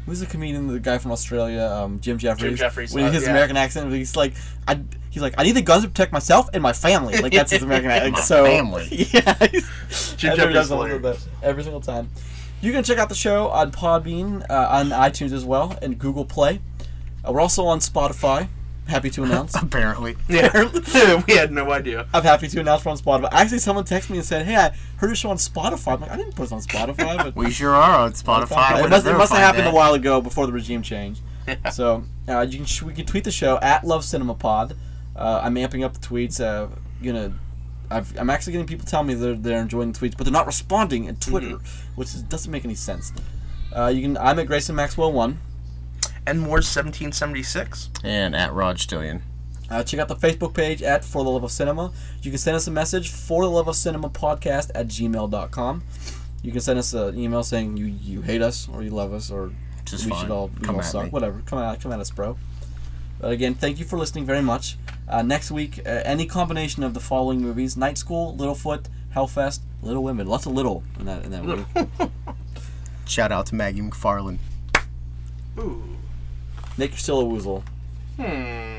who's the comedian, the guy from Australia, Jim Jeffries. Jim Jeffries. With his American accent, he's like, I need the guns to protect myself and my family. Like, that's his American accent. My So, family. Yeah. Jim Jeffries every single time. You can check out the show on Podbean, on iTunes as well, and Google Play. We're also on Spotify. Happy to announce. Apparently. Yeah. We had no idea. I'm happy to announce we're on Spotify. Actually, someone texted me and said, "Hey, I heard your show on Spotify." I'm like, I didn't put it on Spotify, but We sure are on Spotify. It must have happened a while ago before the regime change. Yeah. So we can tweet the show at Love Cinema Pod. I'm amping up the tweets. I'm actually getting people telling me they're enjoying the tweets, but they're not responding in Twitter, which doesn't make any sense. I'm at Grayson Maxwell 1. And more 1776. And at Rod Stillion. Check out the Facebook page at For the Love of Cinema. You can send us a message, For the Love of Cinema Podcast at gmail.com. You can send us an email saying you hate us or you love us or Just we fine. should all Come at suck. me. Whatever. Come at us, bro. But again, thank you for listening very much. Next week, any combination of the following movies: Night School, Littlefoot, Hellfest, Little Women. Lots of little in that movie. Shout out to Maggie McFarlane. Ooh. Nick, you're still a woozle.